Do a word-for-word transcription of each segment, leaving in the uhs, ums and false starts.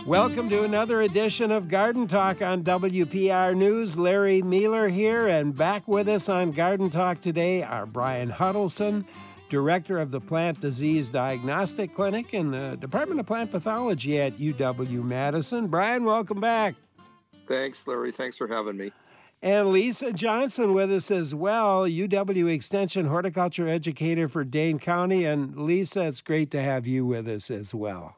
Welcome to another edition of Garden Talk on W P R News. Larry Mueller here, and back with us on Garden Talk today are Brian Huddleston, Director of the Plant Disease Diagnostic Clinic in the Department of Plant Pathology at U W-Madison. Brian, welcome back. Thanks, Larry. Thanks for having me. And Lisa Johnson with us as well, U W Extension horticulture educator for Dane County. And Lisa, it's great to have you with us as well.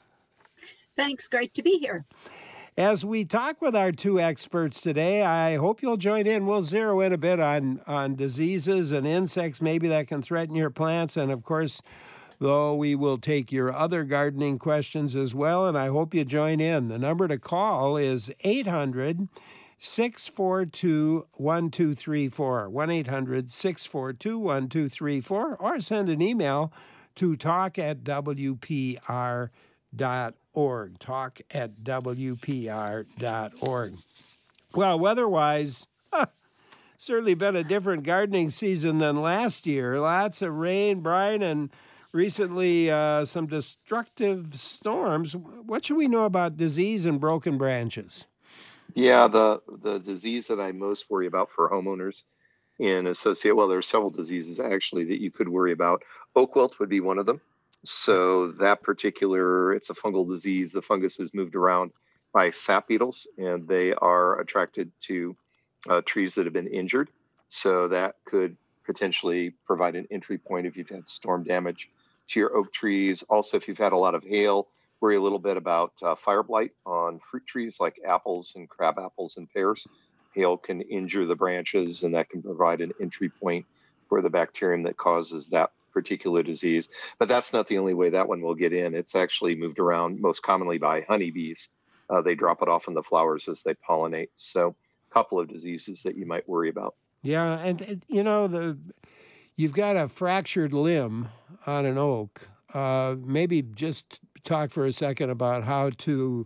Thanks. Great to be here. As we talk with our two experts today, I hope you'll join in. We'll zero in a bit on, on diseases and insects maybe that can threaten your plants. And of course, though, we will take your other gardening questions as well. And I hope you join in. The number to call is eight hundred, six four two, one two three four, one eight hundred, six four two, one two three four, or send an email to talk at W P R dot org. Talk at W P R dot org. Well, weather-wise, huh, certainly been a different gardening season than last year. Lots of rain, Brian, and recently uh, some destructive storms. What should we know about disease and broken branches? Yeah, the, the disease that I most worry about for homeowners in associate, well, there are several diseases actually that you could worry about. Oak wilt would be one of them. So that particular, it's a fungal disease. The fungus is moved around by sap beetles, and they are attracted to uh, trees that have been injured. So that could potentially provide an entry point if you've had storm damage to your oak trees. Also, if you've had a lot of hail, worry a little bit about uh, fire blight on fruit trees like apples and crab apples and pears. Hail can injure the branches, and that can provide an entry point for the bacterium that causes that particular disease. But that's not the only way that one will get in. It's actually moved around most commonly by honeybees. Uh, they drop it off in the flowers as they pollinate. So a couple of diseases that you might worry about. Yeah, and, and you know, the you've got a fractured limb on an oak. Uh, maybe just talk for a second about how to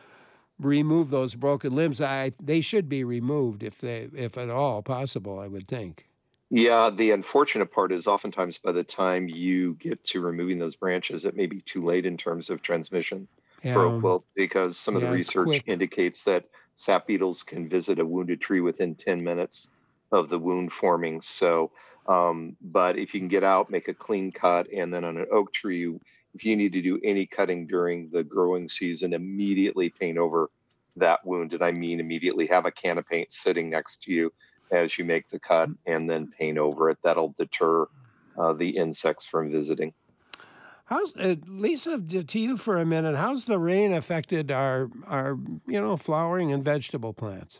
remove those broken limbs. I they should be removed if they if at all possible, I would think. Yeah, the unfortunate part is oftentimes by the time you get to removing those branches, it may be too late in terms of transmission yeah. for oak wilt, because some of yeah, the research indicates that sap beetles can visit a wounded tree within ten minutes of the wound forming. So, um, but if you can get out, make a clean cut, and then on an oak tree, if you need to do any cutting during the growing season, immediately paint over that wound. And I mean immediately have a can of paint sitting next to you as you make the cut, and then paint over it. That'll deter uh, the insects from visiting. How's uh, Lisa, to you for a minute, how's the rain affected our, our you know, flowering and vegetable plants?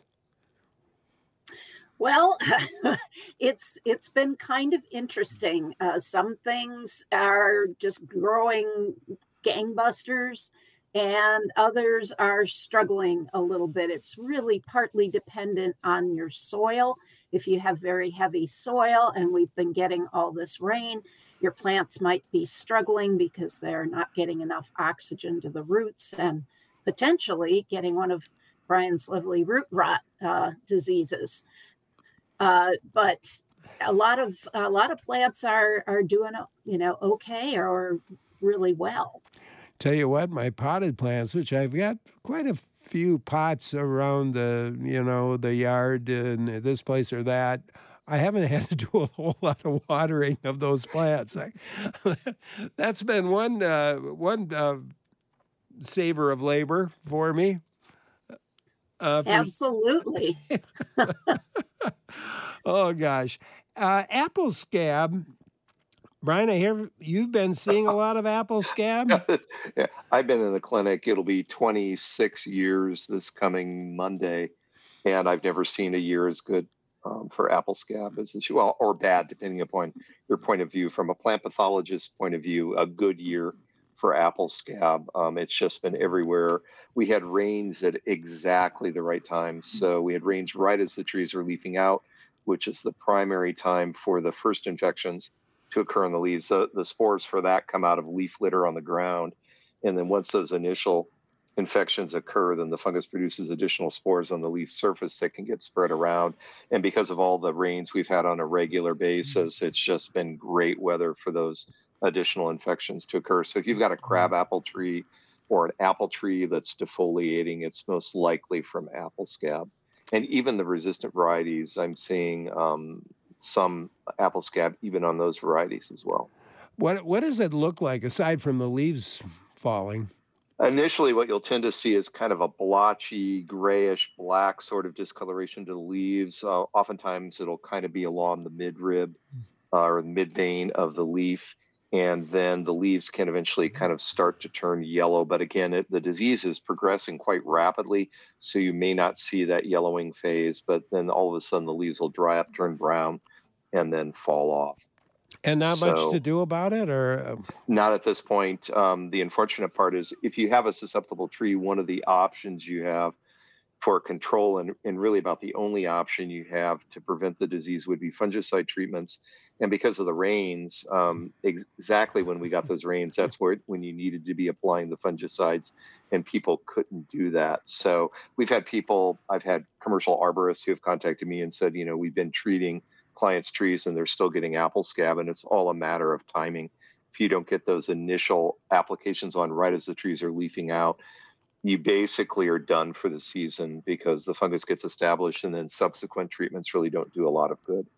Well, it's it's been kind of interesting. Uh, some things are just growing gangbusters, and others are struggling a little bit. It's really partly dependent on your soil. If you have very heavy soil and we've been getting all this rain, your plants might be struggling because they're not getting enough oxygen to the roots and potentially getting one of Brian's lovely root rot uh, diseases. Uh, but a lot of a lot of plants are are doing, you know, okay or really well. Tell you what, my potted plants, which I've got quite a few pots around the, you know, the yard and this place or that, I haven't had to do a whole lot of watering of those plants. I, that's been one uh, one uh, saver of labor for me. Uh, for... Absolutely. Oh, gosh. Uh, apple scab. Brian, I hear you've been seeing a lot of apple scab. Yeah, I've been in the clinic. It'll be twenty-six years this coming Monday, and I've never seen a year as good um, for apple scab as this, well, or bad, depending upon your point of view. From a plant pathologist's point of view, a good year for apple scab. Um, it's just been everywhere. We had rains at exactly the right time. So we had rains right as the trees were leafing out, which is the primary time for the first infections to occur on the leaves. So the spores for that come out of leaf litter on the ground. And then once those initial infections occur, then the fungus produces additional spores on the leaf surface that can get spread around. And because of all the rains we've had on a regular basis, it's just been great weather for those additional infections to occur. So if you've got a crab apple tree or an apple tree that's defoliating, it's most likely from apple scab. And even the resistant varieties, I'm seeing um, some apple scab even on those varieties as well. What what does it look like aside from the leaves falling? Initially, what you'll tend to see is kind of a blotchy, grayish black sort of discoloration to the leaves. Uh, oftentimes, it'll kind of be along the midrib uh, or mid vein of the leaf. And then the leaves can eventually kind of start to turn yellow. But again, it, the disease is progressing quite rapidly. So you may not see that yellowing phase, but then all of a sudden the leaves will dry up, turn brown, and then fall off. And not So, much to do about it, or not at this point. Um, the unfortunate part is if you have a susceptible tree, one of the options you have for control, and, and really about the only option you have to prevent the disease, would be fungicide treatments. And because of the rains, um, ex- exactly when we got those rains, that's where when you needed to be applying the fungicides, and people couldn't do that. So we've had people, I've had commercial arborists who have contacted me and said, you know, we've been treating clients' trees and they're still getting apple scab, and it's all a matter of timing. If you don't get those initial applications on right as the trees are leafing out, you basically are done for the season because the fungus gets established, and then subsequent treatments really don't do a lot of good.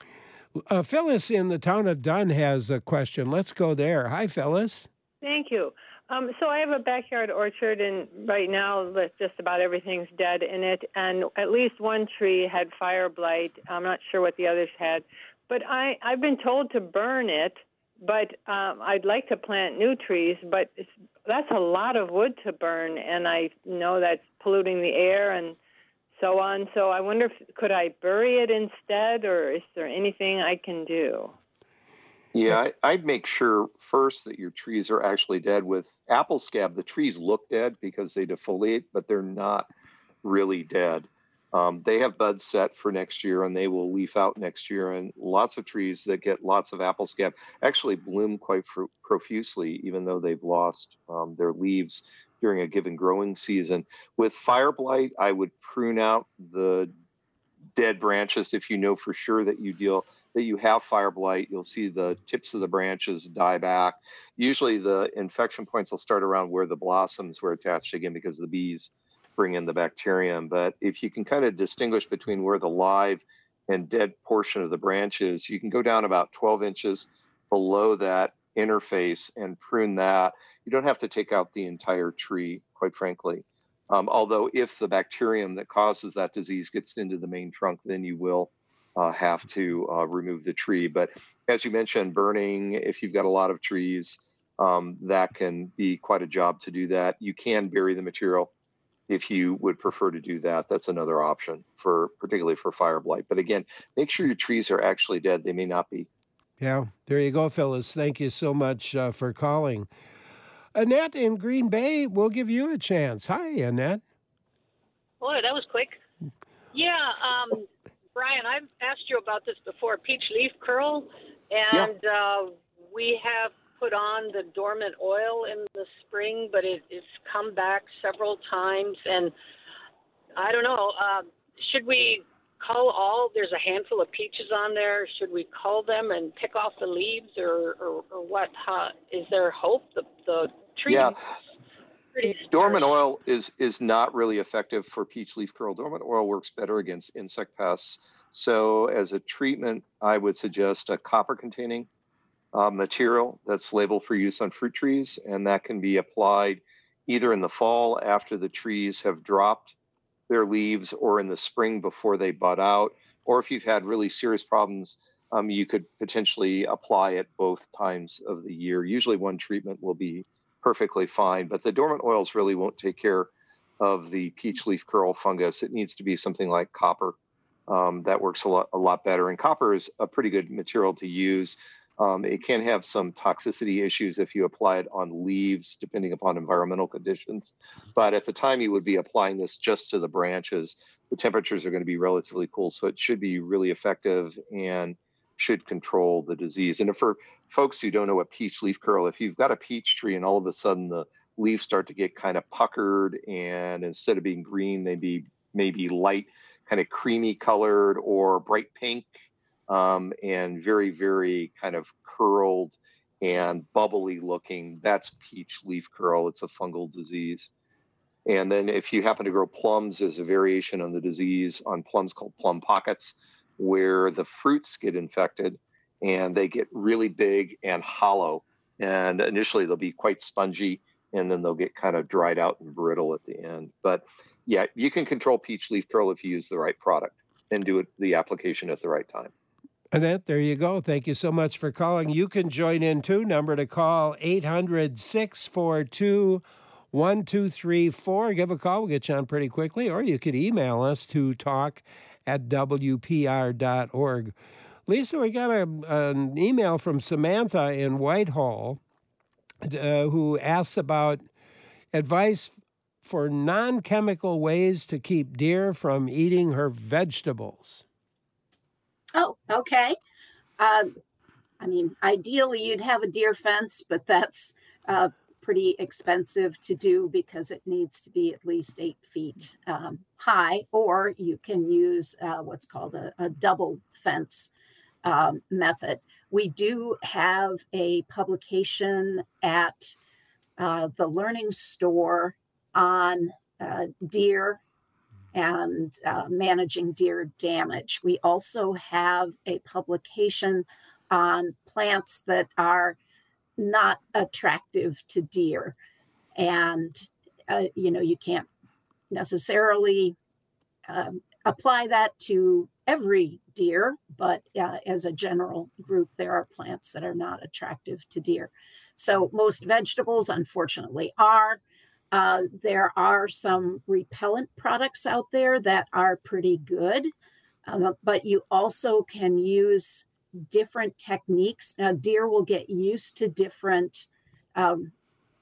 uh, Phyllis in the town of Dunn has a question. Let's go there. Hi, Phyllis. Thank you. Um, so I have a backyard orchard, and right now just about everything's dead in it, and at least one tree had fire blight. I'm not sure what the others had, but I, I've been told to burn it, but um, I'd like to plant new trees, but it's, that's a lot of wood to burn, and I know that's polluting the air and so on. So I wonder, if could I bury it instead, or is there anything I can do? Yeah, I, I'd make sure first that your trees are actually dead. With apple scab, the trees look dead because they defoliate, but they're not really dead. Um, they have buds set for next year, and they will leaf out next year. And lots of trees that get lots of apple scab actually bloom quite fru- profusely, even though they've lost um, their leaves during a given growing season. With fire blight, I would prune out the dead branches. If you know for sure that you deal that you have fire blight, you'll see the tips of the branches die back. Usually the infection points will start around where the blossoms were attached, again because the bees bring in the bacterium. But if you can kind of distinguish between where the live and dead portion of the branch is, you can go down about twelve inches below that interface and prune that. You don't have to take out the entire tree, quite frankly. Um, although if the bacterium that causes that disease gets into the main trunk, then you will uh, have to uh, remove the tree. But as you mentioned, burning, if you've got a lot of trees, um, that can be quite a job to do that. You can bury the material if you would prefer to do that. That's another option, for particularly for fire blight. But again, make sure your trees are actually dead. They may not be. Yeah, there you go, Phyllis. Thank you so much uh, for calling. Annette in Green Bay, we'll give you a chance. Hi, Annette. Boy, that was quick. Yeah, um, Brian, I've asked you about this before, peach leaf curl, and yeah. uh, we have put on the dormant oil in the spring, but it, it's come back several times, and I don't know, uh, should we cull all, there's a handful of peaches on there, should we cull them and pick off the leaves, or, or, or what? How, is there hope? The, the tree yeah. pretty Dormant oil is is not really effective for peach leaf curl. Dormant oil works better against insect pests. So as a treatment, I would suggest a copper-containing uh, material that's labeled for use on fruit trees, and that can be applied either in the fall after the trees have dropped their leaves, or in the spring before they bud out. Or if you've had really serious problems, um, you could potentially apply it both times of the year. Usually one treatment will be perfectly fine, but the dormant oils really won't take care of the peach leaf curl fungus. It needs to be something like copper. Um, that works a lot, a lot better. And copper is a pretty good material to use. Um, it can have some toxicity issues if you apply it on leaves, depending upon environmental conditions. But at the time you would be applying this just to the branches, the temperatures are going to be relatively cool, so it should be really effective and should control the disease. And for folks who don't know what peach leaf curl, if you've got a peach tree and all of a sudden the leaves start to get kind of puckered, and instead of being green, they be maybe light, kind of creamy colored or bright pink, um, and very, very kind of curled and bubbly looking, that's peach leaf curl. It's a fungal disease. And then if you happen to grow plums, there's a variation on the disease on plums called plum pockets, where the fruits get infected and they get really big and hollow. And initially they'll be quite spongy, and then they'll get kind of dried out and brittle at the end. But yeah, you can control peach leaf curl if you use the right product and do it, the application at the right time. Annette, there you go. Thank you so much for calling. You can join in too. Number to call, eight hundred, six four two, one two three four. Give a call. We'll get you on pretty quickly. Or you could email us to talk at w p r dot org. Lisa, we got a, an email from Samantha in Whitehall uh, who asks about advice for non-chemical ways to keep deer from eating her vegetables. Oh, okay. Um, I mean, ideally you'd have a deer fence, but that's uh, pretty expensive to do because it needs to be at least eight feet um, high, or you can use uh, what's called a, a double fence um, method. We do have a publication at uh, the Learning Store on uh, deer and uh, managing deer damage. We also have a publication on plants that are not attractive to deer. And, uh, you know, you can't necessarily um, apply that to every deer, but uh, as a general group, there are plants that are not attractive to deer. So most vegetables, unfortunately, are. Uh, there are some repellent products out there that are pretty good, um, but you also can use different techniques. Now, deer will get used to different um,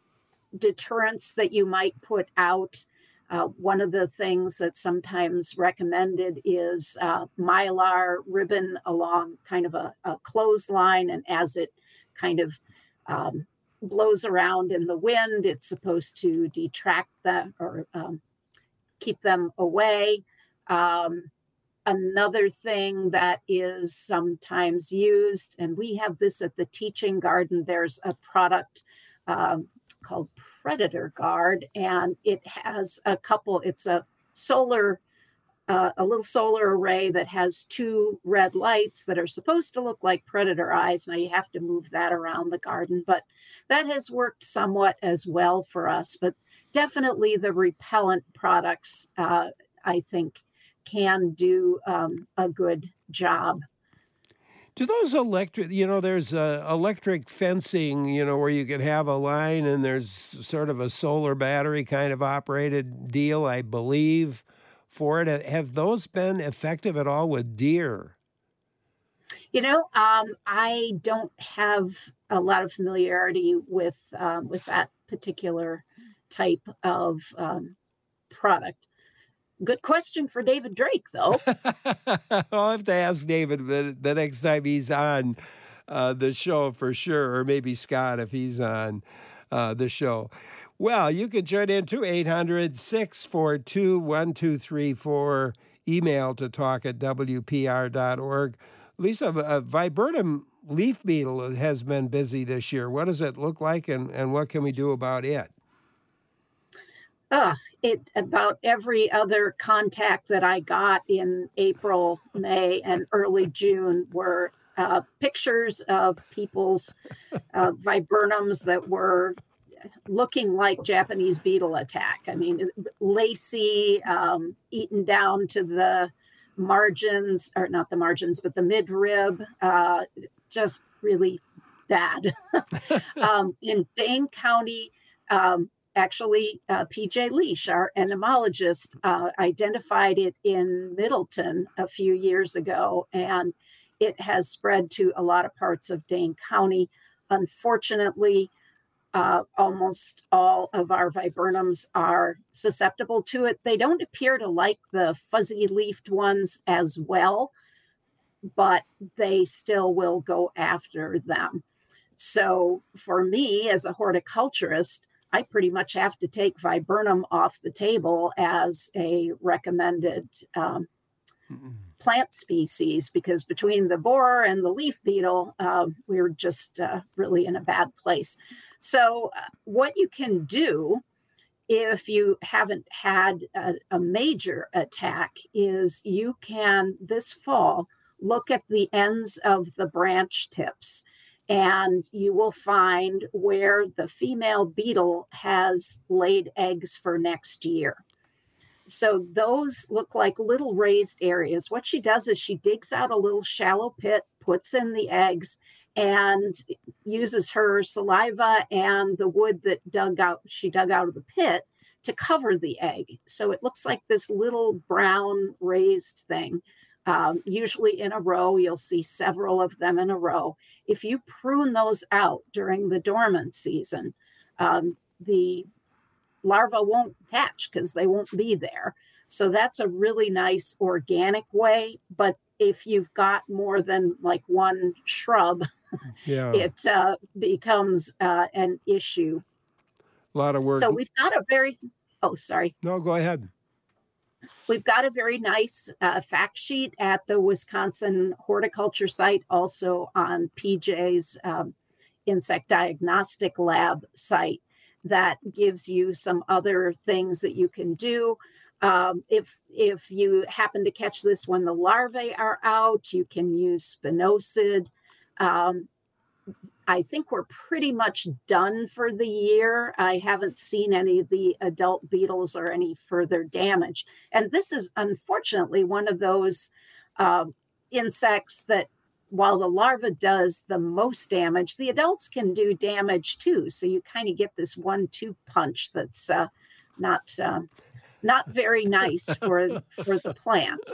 deterrents that you might put out. Uh, one of the things that's sometimes recommended is uh, mylar ribbon along kind of a, a clothesline, and as it kind of um, blows around in the wind, it's supposed to detract them or um, keep them away. Um, another thing that is sometimes used, and we have this at the Teaching Garden, there's a product um, called Predator Guard, and it has a couple, it's a solar Uh, a little solar array that has two red lights that are supposed to look like predator eyes. Now you have to move that around the garden, but that has worked somewhat as well for us. But definitely the repellent products, uh, I think, can do um, a good job. Do those electric, you know, there's uh, electric fencing, you know, where you could have a line and there's sort of a solar battery kind of operated deal, I believe, for it. Have those been effective at all with deer? You know, um, I don't have a lot of familiarity with um, with that particular type of um, product. Good question for David Drake, though. I'll have to ask David the, the next time he's on uh, the show for sure, or maybe Scott if he's on uh, the show. Well, you can join in to eight hundred, six four two, one two three four, email to talk at w p r dot org. Lisa, a viburnum leaf beetle has been busy this year. What does it look like, and, and what can we do about it? Uh, it about every other contact that I got in April, May, and early June were uh, pictures of people's uh, viburnums that were looking like Japanese beetle attack. I mean, lacy, um, eaten down to the margins, or not the margins, but the midrib, uh, just really bad. um, in Dane County, um, actually, uh, P J Leash, our entomologist, uh, identified it in Middleton a few years ago, and it has spread to a lot of parts of Dane County. Unfortunately, Uh, almost all of our viburnums are susceptible to it. They don't appear to like the fuzzy-leafed ones as well, but they still will go after them. So for me, as a horticulturist, I pretty much have to take viburnum off the table as a recommended um, plant species, because between the borer and the leaf beetle, uh, we're just uh, really in a bad place. So uh, what you can do if you haven't had a, a major attack is you can this fall look at the ends of the branch tips, and you will find where the female beetle has laid eggs for next year. So those look like little raised areas. What she does is she digs out a little shallow pit, puts in the eggs, and uses her saliva and the wood that dug out she dug out of the pit to cover the egg. So it looks like this little brown raised thing. Um, usually in a row, you'll see several of them in a row. If you prune those out during the dormant season, um, the larvae won't hatch because they won't be there. So that's a really nice organic way. But if you've got more than like one shrub, yeah. it uh, becomes uh, an issue. A lot of work. So we've got a very, oh, sorry. No, go ahead. We've got a very nice uh, fact sheet at the Wisconsin Horticulture site, also on P J's um, Insect Diagnostic Lab site, that gives you some other things that you can do. Um, if if you happen to catch this when the larvae are out, you can use spinosad. Um, I think we're pretty much done for the year. I haven't seen any of the adult beetles or any further damage. And this is unfortunately one of those uh, insects that, while the larva does the most damage, the adults can do damage too. So you kind of get this one two punch that's uh, not uh, not very nice for for the plant.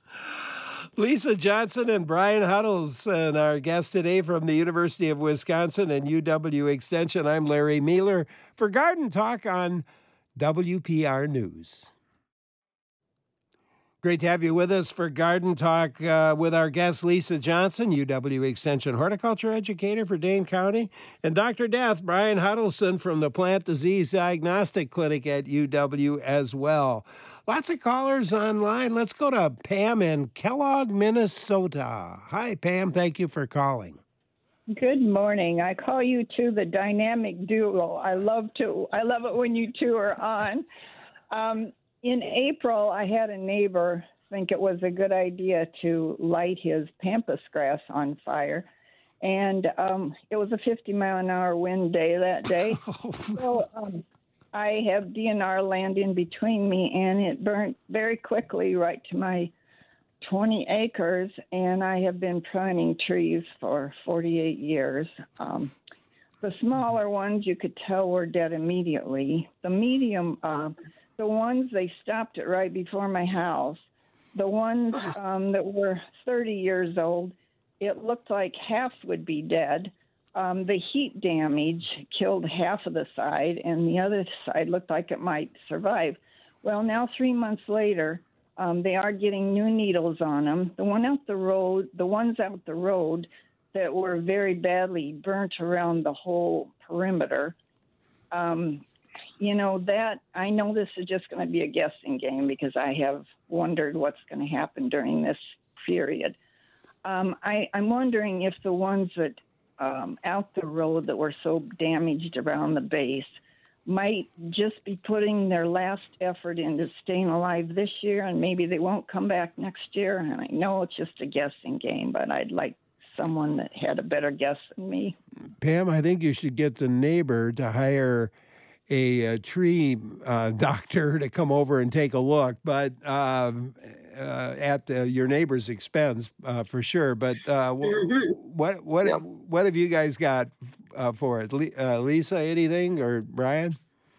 Lisa Johnson and Brian Huddleston, our guests today from the University of Wisconsin and U W Extension. I'm Larry Mueller for Garden Talk on W P R News. Great to have you with us for Garden Talk uh, with our guest, Lisa Johnson, U W Extension horticulture educator for Dane County, and Doctor Death, Brian Huddleston from the Plant Disease Diagnostic Clinic at U W as well. Lots of callers online. Let's go to Pam in Kellogg, Minnesota. Hi, Pam. Thank you for calling. Good morning. I call you two the dynamic duo. I love to. I love it when you two are on. Um, in April, I had a neighbor think it was a good idea to light his pampas grass on fire. And um, it was a fifty mile an hour wind day that day. So um, I have D N R land in between me, and it burnt very quickly right to my twenty acres, and I have been planting trees for forty-eight years. Um, the smaller ones, you could tell, were dead immediately. The medium, uh, the ones, they stopped it right before my house. The ones um, that were thirty years old, it looked like half would be dead. Um, the heat damage killed half of the side, and the other side looked like it might survive. Well, now three months later, um, they are getting new needles on them. The one out the road, the ones out the road that were very badly burnt around the whole perimeter. Um, you know, that I know this is just going to be a guessing game because I have wondered what's going to happen during this period. Um, I, I'm wondering if the ones that Um, out the road that were so damaged around the base might just be putting their last effort into staying alive this year, and maybe they won't come back next year. And I know it's just a guessing game, but I'd like someone that had a better guess than me. Pam, I think you should get the neighbor to hire a, a tree uh, doctor to come over and take a look, but uh, uh, at uh, your neighbor's expense, uh, for sure. But uh, mm-hmm. what what yeah. what have you guys got uh, for it, uh, Lisa? Anything, or Brian?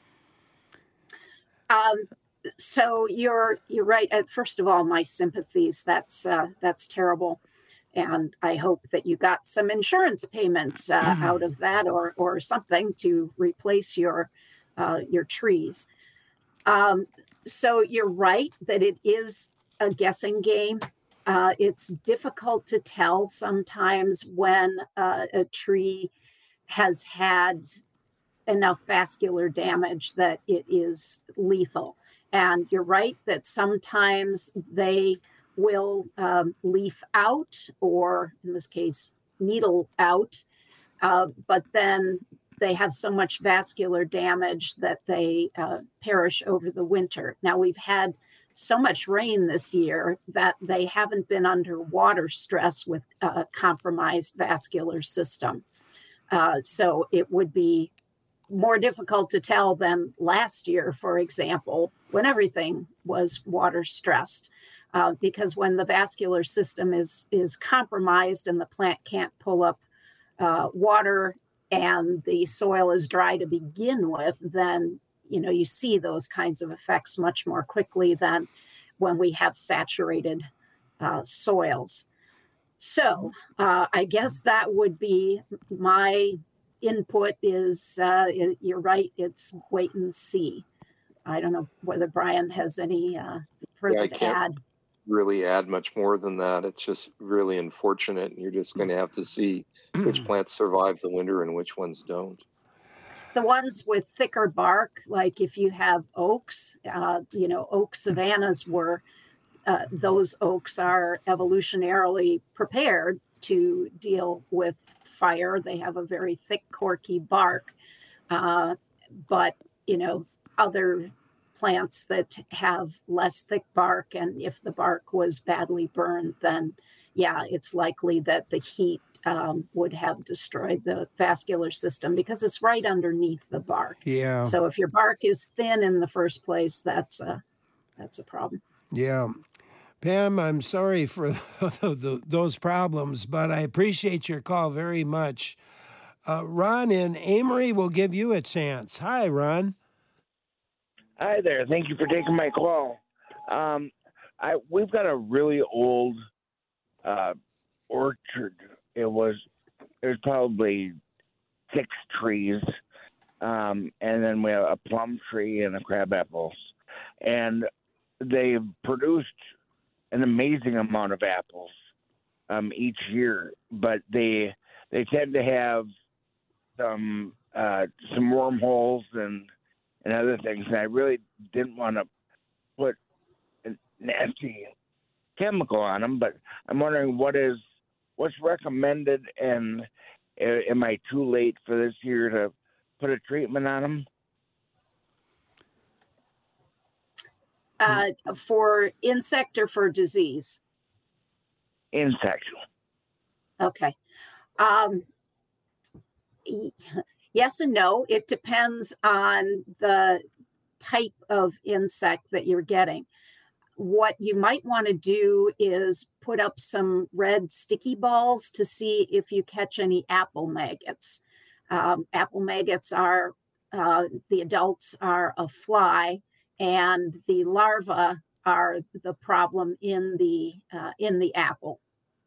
Um. So you're you're right. Uh, first of all, my sympathies. That's uh, that's terrible, and I hope that you got some insurance payments uh, out of that, or or something to replace your. Uh, your trees. Um, so you're right that it is a guessing game. Uh, it's difficult to tell sometimes when uh, a tree has had enough vascular damage that it is lethal. And you're right that sometimes they will um, leaf out, or in this case, needle out, uh, but then they have so much vascular damage that they uh, perish over the winter. Now, we've had so much rain this year that they haven't been under water stress with a compromised vascular system. Uh, so it would be more difficult to tell than last year, for example, when everything was water stressed. Uh, because when the vascular system is, is compromised and the plant can't pull up uh, water and the soil is dry to begin with, then, you know, you see those kinds of effects much more quickly than when we have saturated uh, soils. So uh, I guess that would be my input is, uh, you're right, it's wait and see. I don't know whether Brian has any uh, further Yeah, I to can't add. really add much more than that. It's just really unfortunate, and you're just going to have to see which plants survive the winter and which ones don't. The ones with thicker bark, like if you have oaks, uh, you know, oak savannas were, uh, those oaks are evolutionarily prepared to deal with fire. They have a very thick, corky bark. Uh, but, you know, other plants that have less thick bark, and if the bark was badly burned, then yeah, it's likely that the heat um, would have destroyed the vascular system because it's right underneath the bark. Yeah. So if your bark is thin in the first place, that's a that's a problem. Yeah. Pam, I'm sorry for the, those problems, but I appreciate your call very much. Uh, Ron in Amory will give you a chance. Hi, Ron. Hi there. Thank you for taking my call. Um, I we've got a really old uh, orchard. It was it was probably six trees, um, and then we have a plum tree and a crab apples, and they've produced an amazing amount of apples um, each year. But they they tend to have some uh, some wormholes and and other things. And I really didn't want to put a nasty chemical on them, but I'm wondering what is what's recommended, and uh, am I too late for this year to put a treatment on them? Uh, for insect or for disease? Insect. Okay. Um, yes and no. It depends on the type of insect that you're getting. What you might want to do is put up some red sticky balls to see if you catch any apple maggots. Um, apple maggots are, uh, the adults are a fly, and the larvae are the problem in the uh, in the apple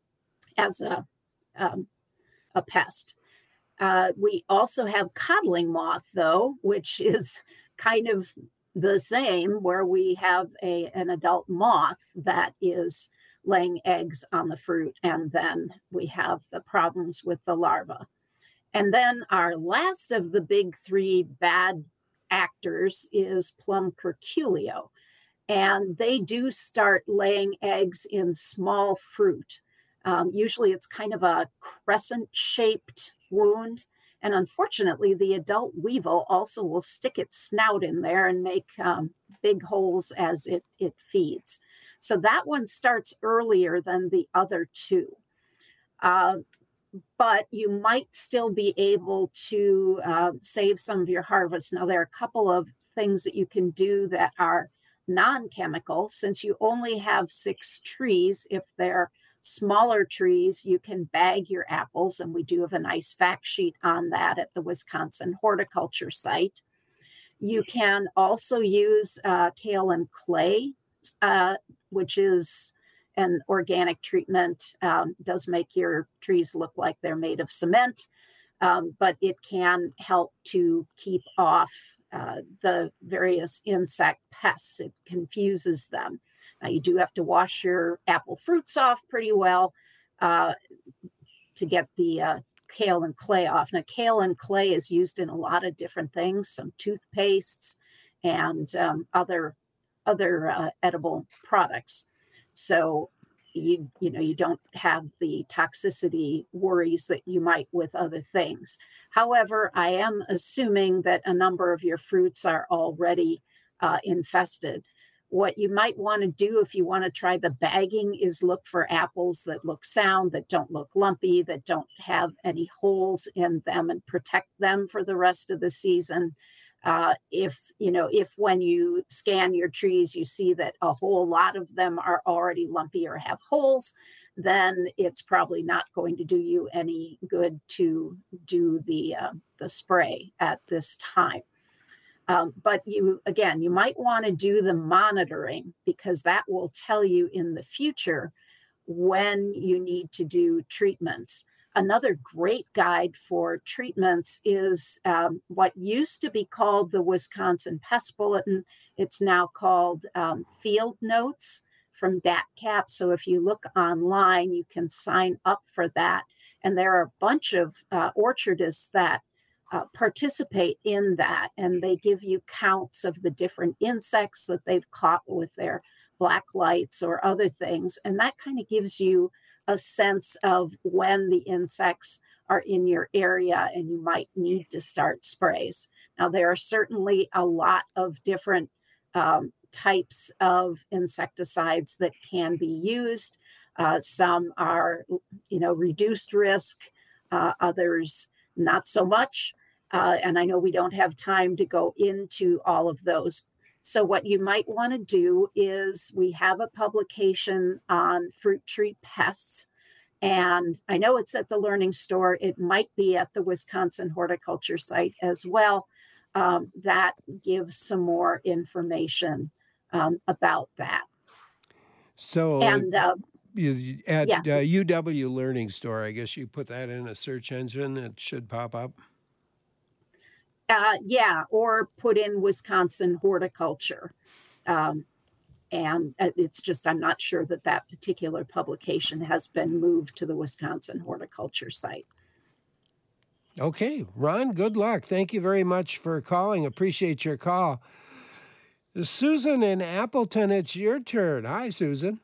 as a um, a pest. Uh, we also have codling moth, though, which is kind of the same, where we have a an adult moth that is laying eggs on the fruit, and then we have the problems with the larva. And then our last of the big three bad actors is Plum curculio, and they do start laying eggs in small fruit. Um, usually it's kind of a crescent-shaped wound, and unfortunately the adult weevil also will stick its snout in there and make um, big holes as it, it feeds. So that one starts earlier than the other two. Uh, but you might still be able to uh, save some of your harvest. Now, there are a couple of things that you can do that are non-chemical. Since you only have six trees, if they're smaller trees, you can bag your apples, and we do have a nice fact sheet on that at the Wisconsin Horticulture site. You can also use uh, kale and clay, uh, which is an organic treatment. Um, does make your trees look like they're made of cement, um, but it can help to keep off uh, the various insect pests. It confuses them. Now, you do have to wash your apple fruits off pretty well uh, to get the uh, kale and clay off. Now, kale and clay is used in a lot of different things, some toothpastes and um, other, other uh, edible products. So you you know you don't have the toxicity worries that you might with other things. However, I am assuming that a number of your fruits are already uh, infested. What you might want to do if you want to try the bagging is look for apples that look sound, that don't look lumpy, that don't have any holes in them, and protect them for the rest of the season. Uh, if you know, if when you scan your trees, you see that a whole lot of them are already lumpy or have holes, then it's probably not going to do you any good to do the uh, the spray at this time. Um, but you, again, you might want to do the monitoring, because that will tell you in the future when you need to do treatments. Another great guide for treatments is um, what used to be called the Wisconsin Pest Bulletin. It's now called um, Field Notes from D A T C A P. So if you look online, you can sign up for that. And there are a bunch of uh, orchardists that uh, participate in that, and they give you counts of the different insects that they've caught with their black lights or other things. And that kind of gives you a sense of when the insects are in your area and you might need to start sprays. Now, there are certainly a lot of different um, types of insecticides that can be used. Uh, some are, you know, reduced risk, uh, others not so much. Uh, and I know we don't have time to go into all of those. So what you might want to do is, we have a publication on fruit tree pests, and I know it's at the Learning Store. It might be at the Wisconsin Horticulture site as well. Um, that gives some more information um, about that. So and uh, you, at yeah. uh, U W Learning Store, I guess you put that in a search engine, it should pop up. Uh, yeah, or put in Wisconsin Horticulture. Um, and it's just, I'm not sure that that particular publication has been moved to the Wisconsin Horticulture site. Okay, Ron, good luck. Thank you very much for calling. Appreciate your call. Susan in Appleton, it's your turn. Hi, Susan.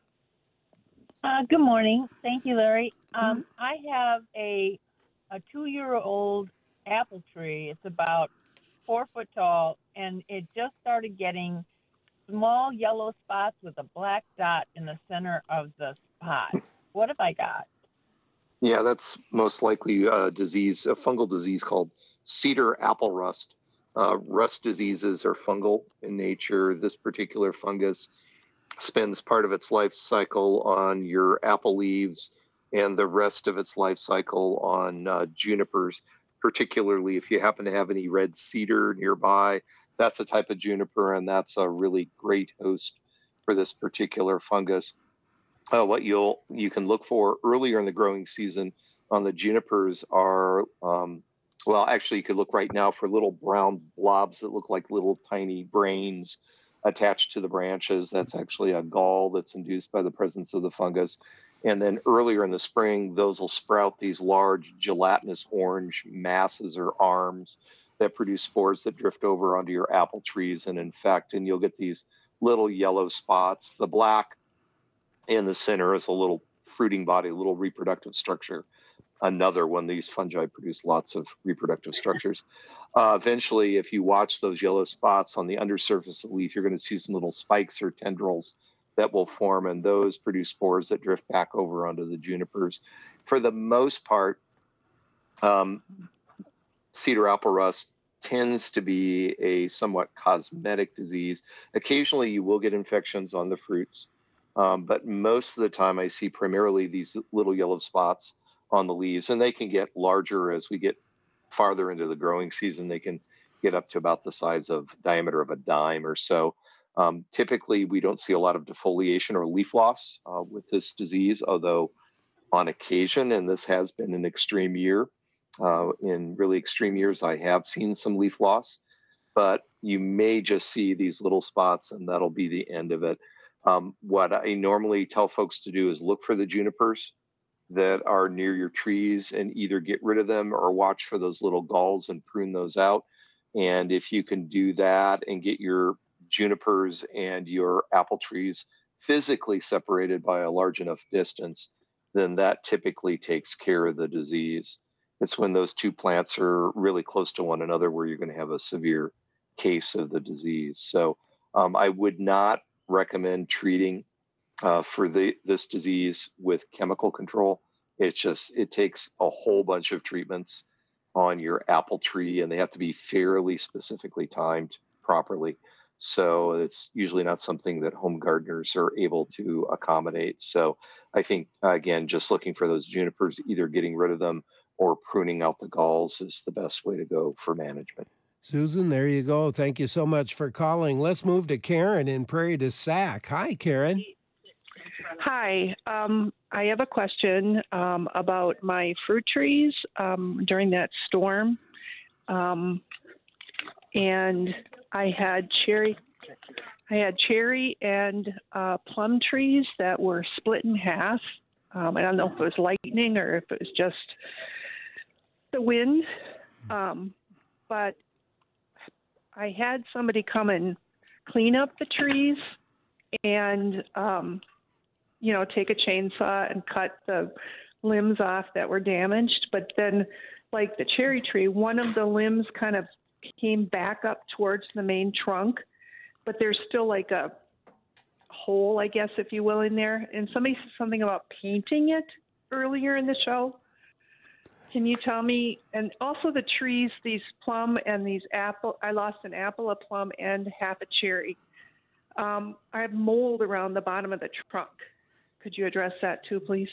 Uh, good morning. Thank you, Larry. Um, mm-hmm. I have a a two-year-old apple tree. It's about four foot tall, and it just started getting small yellow spots with a black dot in the center of the spot. What have I got? Yeah, that's most likely a disease, a fungal disease called cedar apple rust. Uh, rust diseases are fungal in nature. This particular fungus spends part of its life cycle on your apple leaves and the rest of its life cycle on uh, junipers. Particularly if you happen to have any red cedar nearby, that's a type of juniper, and that's a really great host for this particular fungus. Uh, what you'll you can look for earlier in the growing season on the junipers are, um, well, actually you could look right now for little brown blobs that look like little tiny brains attached to the branches. That's actually a gall that's induced by the presence of the fungus. And then earlier in the spring, those will sprout these large gelatinous orange masses or arms that produce spores that drift over onto your apple trees and infect. And you'll get these little yellow spots. The black in the center is a little fruiting body, a little reproductive structure. Another one, these fungi produce lots of reproductive structures. Uh, eventually, if you watch those yellow spots on the undersurface of the leaf, you're going to see some little spikes or tendrils that will form, and those produce spores that drift back over onto the junipers. For the most part, um, cedar apple rust tends to be a somewhat cosmetic disease. Occasionally, you will get infections on the fruits, um, but most of the time I see primarily these little yellow spots on the leaves, and they can get larger as we get farther into the growing season. They can get up to about the size of diameter of a dime or so. Um, typically, we don't see a lot of defoliation or leaf loss uh, with this disease, although on occasion, and this has been an extreme year, uh, in really extreme years, I have seen some leaf loss, but you may just see these little spots and that'll be the end of it. Um, what I normally tell folks to do is look for the junipers that are near your trees and either get rid of them or watch for those little galls and prune those out. And if you can do that and get your junipers and your apple trees physically separated by a large enough distance, then that typically takes care of the disease. It's when those two plants are really close to one another where you're going to have a severe case of the disease. So um, I would not recommend treating uh, for the, this disease with chemical control. It's just, it takes a whole bunch of treatments on your apple tree, and they have to be fairly specifically timed properly. So it's usually not something that home gardeners are able to accommodate. So I think, again, just looking for those junipers, either getting rid of them or pruning out the galls is the best way to go for management. Susan, there you go. Thank you so much for calling. Let's move to Karen in Prairie du Sac. Hi, Karen. Hi. Um, I have a question um, about my fruit trees um, during that storm. Um, and I had cherry, I had cherry and uh, plum trees that were split in half. Um, I don't know if it was lightning or if it was just the wind. Um, but I had somebody come and clean up the trees and, um, you know, take a chainsaw and cut the limbs off that were damaged. But then, like the cherry tree, one of the limbs kind of came back up towards the main trunk, but there's still like a hole, I guess, if you will, in there. And somebody said something about painting it earlier in the show. Can you tell me? And also the trees, these plum and these apple, I lost an apple, a plum, and half a cherry. Um, I have mold around the bottom of the trunk. Could you address that too, please?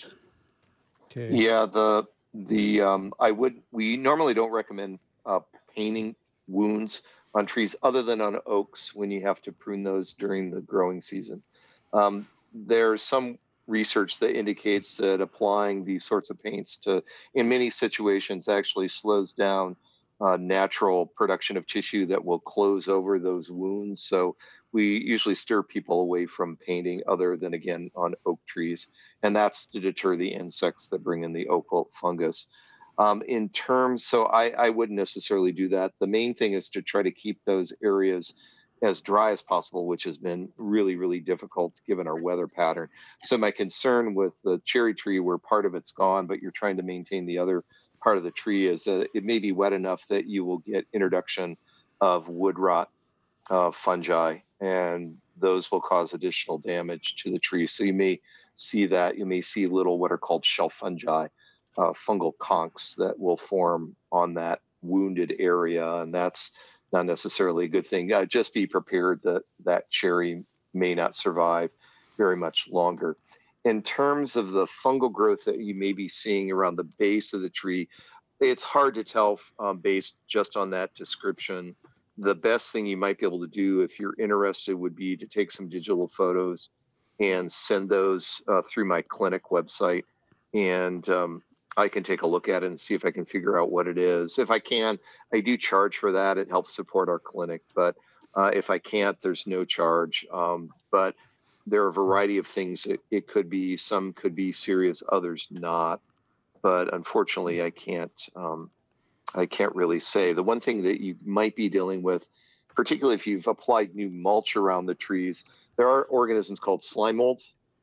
Okay. Yeah, the the um, I would. We normally don't recommend uh, painting wounds on trees, other than on oaks when you have to prune those during the growing season. Um, there's some research that indicates that applying these sorts of paints to, in many situations, actually slows down uh, natural production of tissue that will close over those wounds. So we usually steer people away from painting, other than, again, on oak trees. And that's to deter the insects that bring in the oak wilt fungus. Um, in terms, so I, I wouldn't necessarily do that. The main thing is to try to keep those areas as dry as possible, which has been really, really difficult given our weather pattern. So my concern with the cherry tree, where part of it's gone, but you're trying to maintain the other part of the tree, is that it may be wet enough that you will get introduction of wood rot uh, fungi, and those will cause additional damage to the tree. So you may see that, you may see little what are called shelf fungi, uh, fungal conchs that will form on that wounded area, and that's not necessarily a good thing. Uh, just be prepared that that cherry may not survive very much longer. In terms of the fungal growth that you may be seeing around the base of the tree, it's hard to tell um, based just on that description. The best thing you might be able to do, if you're interested, would be to take some digital photos and send those uh, through my clinic website. And um, I can take a look at it and see if I can figure out what it is. If I can, I do charge for that. It helps support our clinic. But uh, if I can't, there's no charge. Um, but there are a variety of things. It, it could be, some could be serious, others not. But unfortunately, I can't, um, I can't really say. The one thing that you might be dealing with, particularly if you've applied new mulch around the trees, there are organisms called slime mold.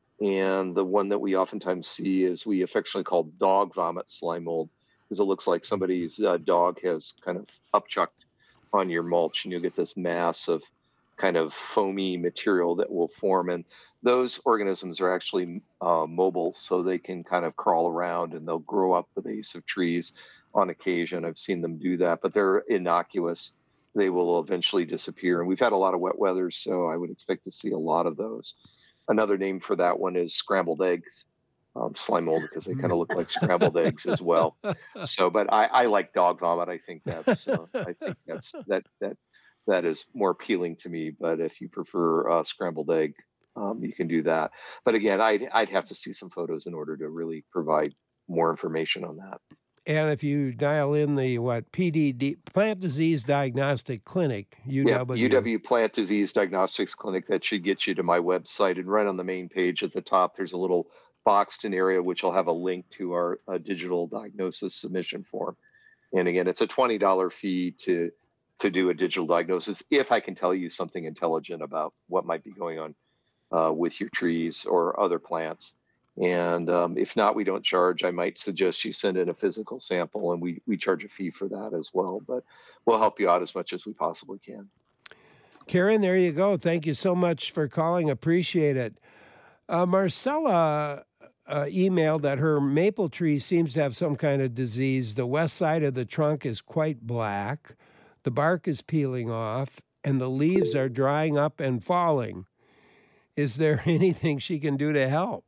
And the one that we oftentimes see is we affectionately call dog vomit slime mold, because it looks like somebody's uh, dog has kind of upchucked on your mulch, and you'll get this mass of kind of foamy material that will form. And those organisms are actually uh, mobile, so they can kind of crawl around and they'll grow up the base of trees on occasion. I've seen them do that, but they're innocuous. They will eventually disappear. And we've had a lot of wet weather, so I would expect to see a lot of those. Another name for that one is scrambled eggs, um, slime mold, because they kind of look like scrambled eggs as well. So, but I, I like dog vomit. I think that's, uh, I think that's, that, that, that is more appealing to me. But if you prefer uh, scrambled egg, um, you can do that. But again, I'd, I'd have to see some photos in order to really provide more information on that. And if you dial in the, what, P D D, Plant Disease Diagnostic Clinic, U W. Yeah, U W Plant Disease Diagnostics Clinic, that should get you to my website. And right on the main page at the top, there's a little boxed in area, which will have a link to our uh, digital diagnosis submission form. And again, it's a twenty dollars fee to, to do a digital diagnosis, if I can tell you something intelligent about what might be going on uh, with your trees or other plants. And um, if not, we don't charge. I might suggest you send in a physical sample, and we, we charge a fee for that as well. But we'll help you out as much as we possibly can. Karen, there you go. Thank you so much for calling. Appreciate it. Uh, Marcella uh, emailed that her maple tree seems to have some kind of disease. The west side of the trunk is quite black. The bark is peeling off, and the leaves are drying up and falling. Is there anything she can do to help?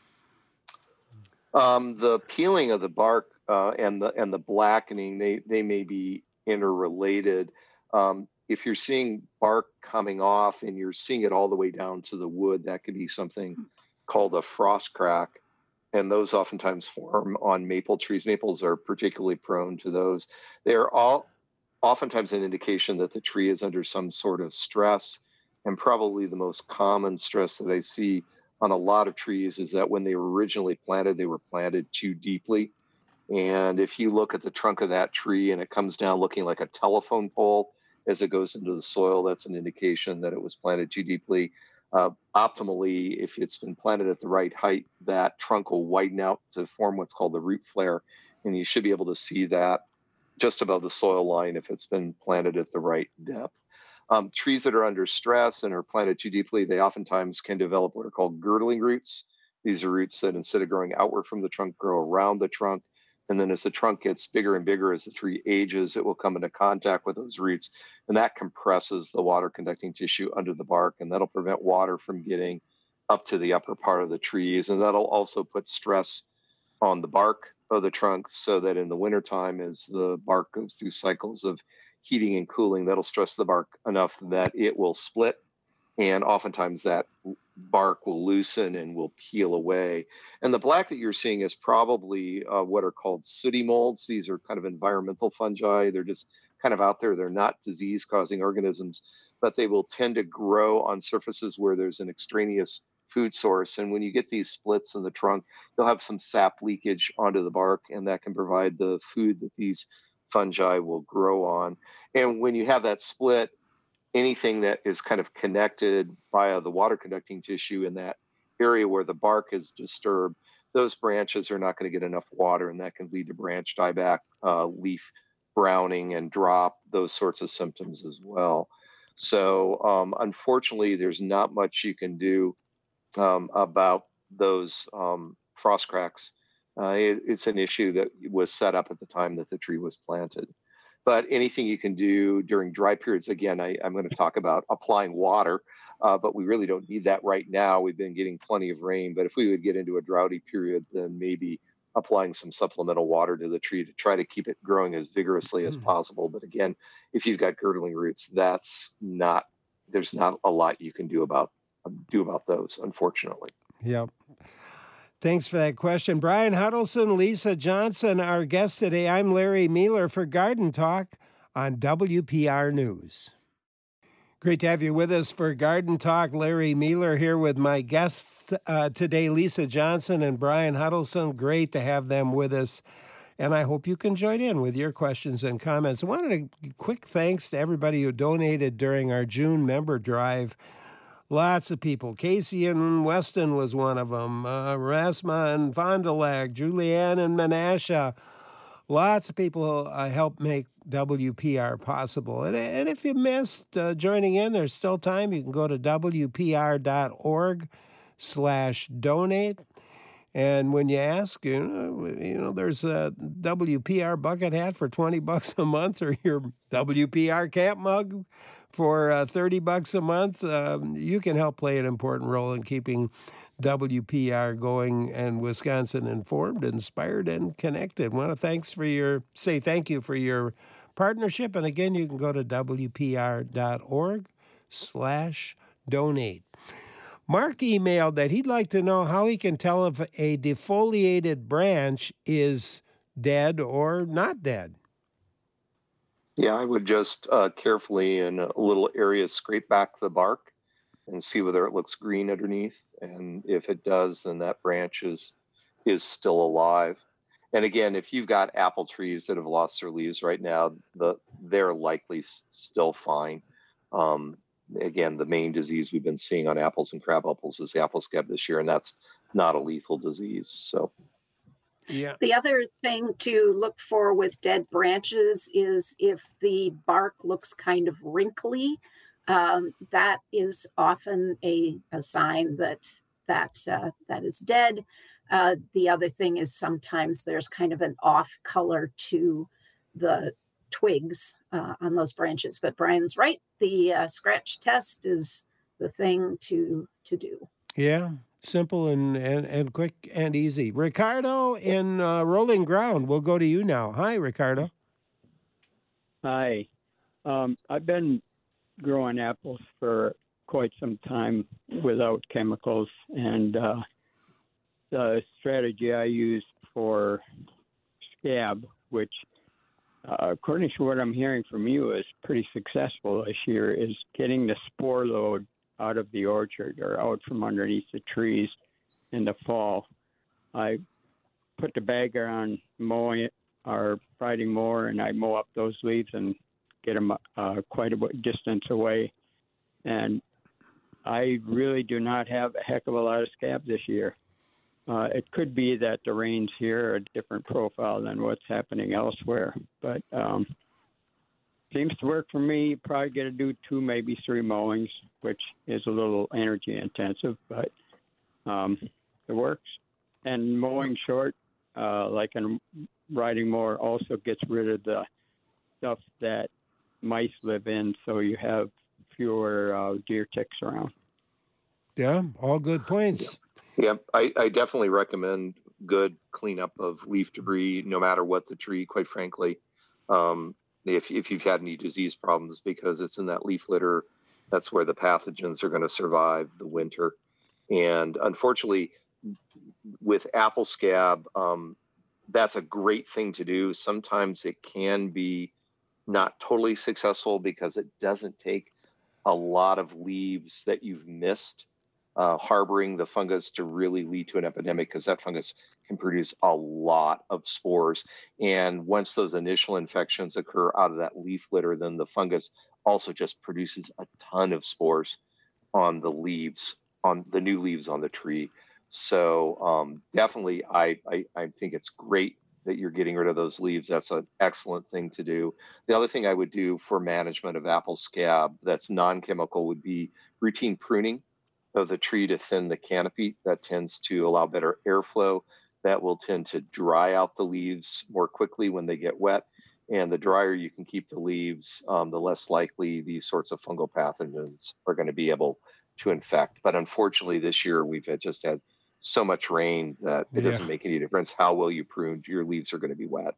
Um, the peeling of the bark uh, and the and the blackening, they they may be interrelated. Um, if you're seeing bark coming off and you're seeing it all the way down to the wood, that could be something called a frost crack, and those oftentimes form on maple trees. Maples are particularly prone to those. They're all oftentimes an indication that the tree is under some sort of stress, and probably the most common stress that I see on a lot of trees is that when they were originally planted, they were planted too deeply. And if you look at the trunk of that tree and it comes down looking like a telephone pole as it goes into the soil, that's an indication that it was planted too deeply. Uh, optimally, if it's been planted at the right height, that trunk will widen out to form what's called the root flare. And you should be able to see that just above the soil line if it's been planted at the right depth. Um, trees that are under stress and are planted too deeply, they oftentimes can develop what are called girdling roots. These are roots that instead of growing outward from the trunk, grow around the trunk. And then as the trunk gets bigger and bigger, as the tree ages, it will come into contact with those roots. And that compresses the water conducting tissue under the bark. And that'll prevent water from getting up to the upper part of the trees. And that'll also put stress on the bark of the trunk so that in the wintertime, as the bark goes through cycles of heating and cooling, that'll stress the bark enough that it will split, and oftentimes that bark will loosen and will peel away. And the black that you're seeing is probably uh, what are called sooty molds. These are kind of environmental fungi. They're just kind of out there. They're not disease-causing organisms, but they will tend to grow on surfaces where there's an extraneous food source. And when you get these splits in the trunk, you'll have some sap leakage onto the bark, and that can provide the food that these fungi will grow on. And when you have that split, anything that is kind of connected via the water conducting tissue in that area where the bark is disturbed, those branches are not going to get enough water, and that can lead to branch dieback, uh, leaf browning and drop, those sorts of symptoms as well. So um, unfortunately, there's not much you can do um, about those um, frost cracks. Uh, it, it's an issue that was set up at the time that the tree was planted. But anything you can do during dry periods, again, I, I'm going to talk about applying water, uh, but we really don't need that right now. We've been getting plenty of rain, but if we would get into a droughty period, then maybe applying some supplemental water to the tree to try to keep it growing as vigorously as possible. But again, if you've got girdling roots, that's not, there's not a lot you can do about do about those, unfortunately. Yep. Thanks for that question. Brian Huddleston, Lisa Johnson, our guest today. I'm Larry Mueller for Garden Talk on W P R News. Great to have you with us for Garden Talk. Larry Mueller here with my guests uh, today, Lisa Johnson and Brian Huddleston. Great to have them with us, and I hope you can join in with your questions and comments. I wanted a quick thanks to everybody who donated during our June member drive. Lots of people. Casey and Weston was one of them. Uh, Rasma and Fond du Lac, Julianne and Menasha. Lots of people uh, helped make W P R possible. And, and if you missed uh, joining in, there's still time. You can go to W P R dot org slash donate. And when you ask, you know, you know, there's a W P R bucket hat for twenty bucks a month, or your W P R camp mug for uh, thirty bucks a month. Um, you can help play an important role in keeping W P R going and Wisconsin informed, inspired, and connected. I want to thanks for your say thank you for your partnership. And again, you can go to W P R dot org slash donate. Mark emailed that he'd like to know how he can tell if a defoliated branch is dead or not dead. Yeah, I would just uh, carefully in a little area scrape back the bark and see whether it looks green underneath. And if it does, then that branch is, is still alive. And again, if you've got apple trees that have lost their leaves right now, the, they're likely s- still fine. Um, again, the main disease we've been seeing on apples and crab apples is apple scab this year, and that's not a lethal disease. So, yeah. The other thing to look for with dead branches is if the bark looks kind of wrinkly, um, that is often a, a sign that that uh, that is dead. Uh, the other thing is sometimes there's kind of an off color to the twigs uh, on those branches. But Brian's right. The uh, scratch test is the thing to to do. Yeah, simple and, and, and quick and easy. Ricardo in uh, Rolling Ground, we'll go to you now. Hi, Ricardo. Hi. Um, I've been growing apples for quite some time without chemicals, and uh, the strategy I use for scab, which uh, according to what I'm hearing from you is pretty successful this year, is getting the spore load out of the orchard or out from underneath the trees in the fall. I put the bagger on mowing it or riding mower, and I mow up those leaves and get them uh, quite a distance away. And I really do not have a heck of a lot of scab this year. Uh, it could be that the rains here are a different profile than what's happening elsewhere, but um, seems to work for me. Probably got to do two, maybe three mowings, which is a little energy intensive, but um, it works. And mowing short, uh, like a riding mower, also gets rid of the stuff that mice live in, so you have fewer uh, deer ticks around. Yeah, all good points. Yeah, I, I definitely recommend good cleanup of leaf debris, no matter what the tree, quite frankly. Um, if, if you've had any disease problems, because it's in that leaf litter, that's where the pathogens are going to survive the winter. And unfortunately, with apple scab, um, that's a great thing to do. Sometimes it can be not totally successful because it doesn't take a lot of leaves that you've missed uh, harboring the fungus to really lead to an epidemic, because that fungus can produce a lot of spores. And once those initial infections occur out of that leaf litter, then the fungus also just produces a ton of spores on the leaves, on the new leaves on the tree. So um, definitely, I, I, I think it's great that you're getting rid of those leaves. That's an excellent thing to do. The other thing I would do for management of apple scab that's non-chemical would be routine pruning of the tree to thin the canopy. That tends to allow better airflow. That will tend to dry out the leaves more quickly when they get wet. And the drier you can keep the leaves, um, the less likely these sorts of fungal pathogens are going to be able to infect. But unfortunately, this year we've had just had so much rain that it Yeah. doesn't make any difference how well you pruned. Your leaves are going to be wet.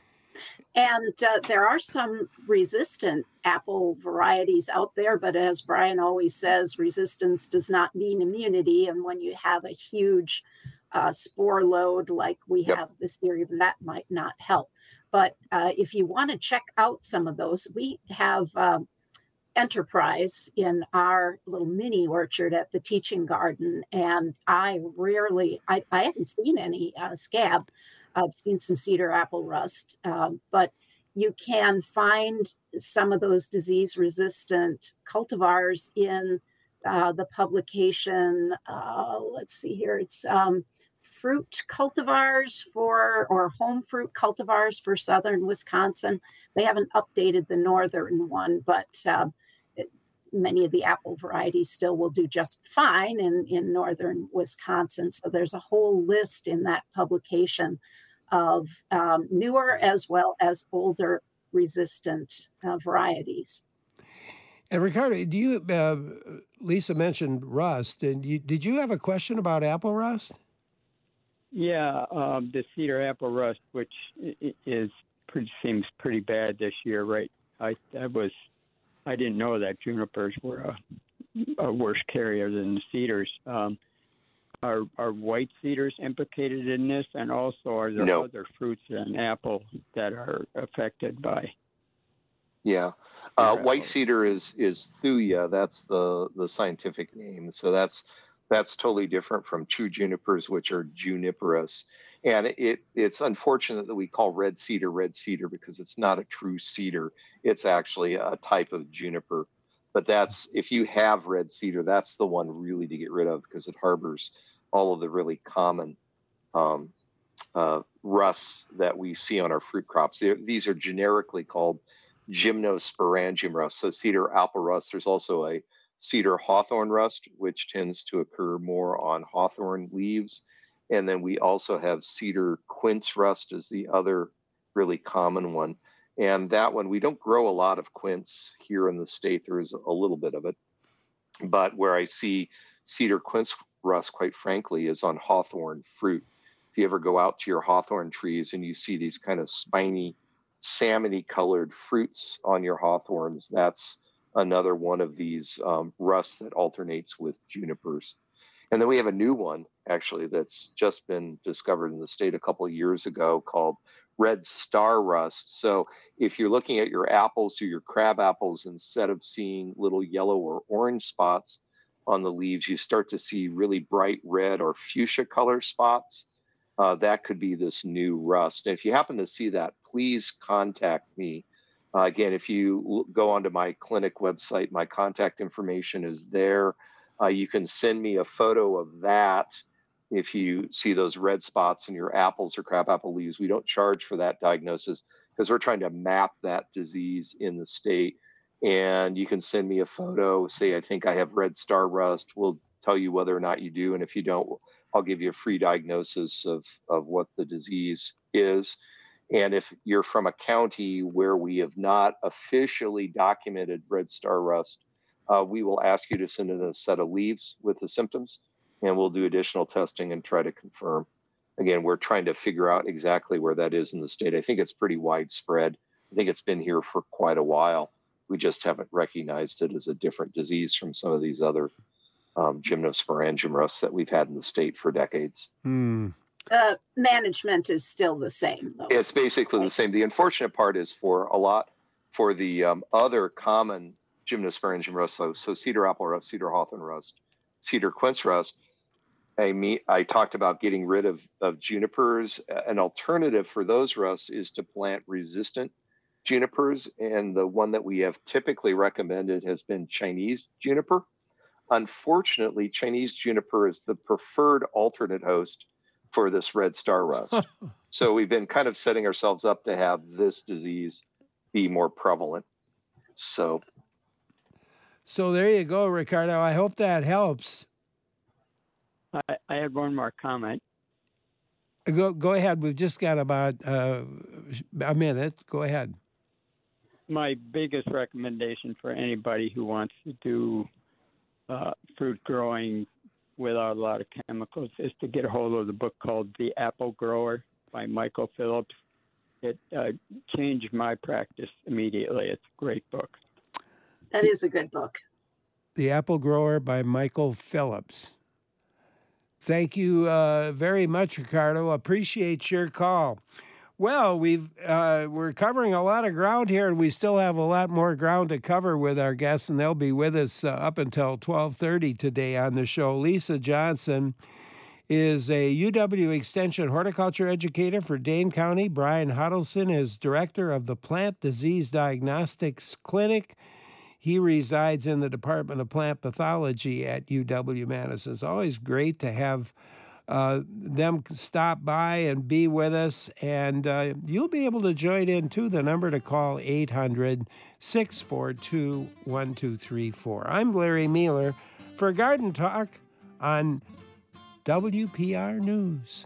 And uh, there are some resistant apple varieties out there, but as Brian always says, resistance does not mean immunity. And when you have a huge uh, spore load like we Yep. have this year, even that might not help. But uh, if you want to check out some of those, we have uh, Enterprise in our little mini orchard at the Teaching Garden. And I rarely, I, I haven't seen any uh, scab. I've seen some cedar apple rust, um, but you can find some of those disease-resistant cultivars in uh, the publication. Uh, let's see here. It's um, fruit cultivars for, or home fruit cultivars for southern Wisconsin. They haven't updated the northern one, but uh, it, many of the apple varieties still will do just fine in, in northern Wisconsin. So there's a whole list in that publication of um, newer as well as older resistant uh, varieties. And Ricardo, do you, uh, Lisa mentioned rust, and you, did you have a question about apple rust? Yeah, um, the cedar apple rust, which i- i- is pretty, seems pretty bad this year, right? I that was, I didn't know that junipers were a, a worse carrier than the cedars. Um, are are white cedars implicated in this, and also are there No. other fruits than apple that are affected by? Yeah. Uh, Cedar white apple. cedar is is thuya. That's the the scientific name. So that's that's totally different from true junipers, which are juniperous. And it it's unfortunate that we call red cedar red cedar because it's not a true cedar. It's actually a type of juniper But that's, if you have red cedar, that's the one really to get rid of because it harbors all of the really common um, uh, rusts that we see on our fruit crops. They're, these are generically called gymnosporangium rust. So cedar apple rust. There's also a cedar hawthorn rust, which tends to occur more on hawthorn leaves. And then we also have cedar quince rust is the other really common one. And that one, we don't grow a lot of quince here in the state. There is a little bit of it. But where I see cedar quince rust, quite frankly, is on hawthorn fruit. If you ever go out to your hawthorn trees and you see these kind of spiny, salmon-y colored fruits on your hawthorns, that's another one of these um, rusts that alternates with junipers. And then we have a new one, actually, that's just been discovered in the state a couple of years ago called red star rust. So if you're looking at your apples or your crab apples, instead of seeing little yellow or orange spots on the leaves, you start to see really bright red or fuchsia color spots. Uh, that could be this new rust. And if you happen to see that, please contact me. Uh, again, if you go onto my clinic website, my contact information is there. Uh, you can send me a photo of that if you see those red spots in your apples or crabapple leaves. We don't charge for that diagnosis because we're trying to map that disease in the state. And you can send me a photo, say, I think I have red star rust. We'll tell you whether or not you do. And if you don't, I'll give you a free diagnosis of, of what the disease is. And if you're from a county where we have not officially documented red star rust, uh, we will ask you to send in a set of leaves with the symptoms, and we'll do additional testing and try to confirm. Again, we're trying to figure out exactly where that is in the state. I think it's pretty widespread. I think it's been here for quite a while. We just haven't recognized it as a different disease from some of these other um, gymnosporangium rusts that we've had in the state for decades. Hmm. Uh, management is still the same, though. It's basically the same. The unfortunate part is for a lot, for the um, other common gymnosporangium rust, so, so cedar apple rust, cedar hawthorn rust, cedar quince rust, I mean, I talked about getting rid of, of junipers. An alternative for those rusts is to plant resistant junipers, and the one that we have typically recommended has been Chinese juniper. Unfortunately, Chinese juniper is the preferred alternate host for this red star rust. So we've been kind of setting ourselves up to have this disease be more prevalent. So, so there you go, Ricardo. I hope that helps. I, I had one more comment. Go go ahead. We've just got about uh, a minute. Go ahead. My biggest recommendation for anybody who wants to do uh, fruit growing without a lot of chemicals is to get a hold of the book called The Apple Grower by Michael Phillips. It uh, changed my practice immediately. It's a great book. That is a good book. The Apple Grower by Michael Phillips. Thank you uh, very much, Ricardo. Appreciate your call. Well, we've uh, we're covering a lot of ground here, and we still have a lot more ground to cover with our guests, and they'll be with us uh, up until twelve thirty today on the show. Lisa Johnson is a U W Extension horticulture educator for Dane County. Brian Huddleston is director of the Plant Disease Diagnostics Clinic. He resides in the Department of Plant Pathology at U W-Madison. It's always great to have uh, them stop by and be with us. And uh, you'll be able to join in, too. The number to call, eight hundred, six four two, one two three four. I'm Larry Mueller for Garden Talk on W P R News.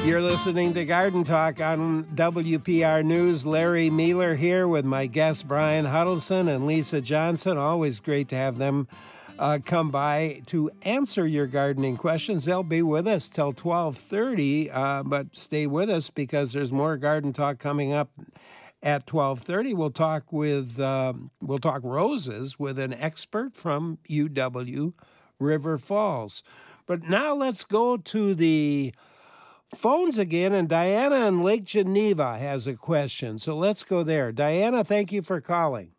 You're listening to Garden Talk on W P R News. Larry Mealer here with my guests Brian Huddleston and Lisa Johnson. Always great to have them uh, come by to answer your gardening questions. They'll be with us till twelve thirty, uh, but stay with us because there's more Garden Talk coming up at twelve thirty. We'll talk with uh, we'll talk roses with an expert from U W River Falls. But now let's go to the phones again, and Diana in Lake Geneva has a question. So let's go there. Diana, thank you for calling.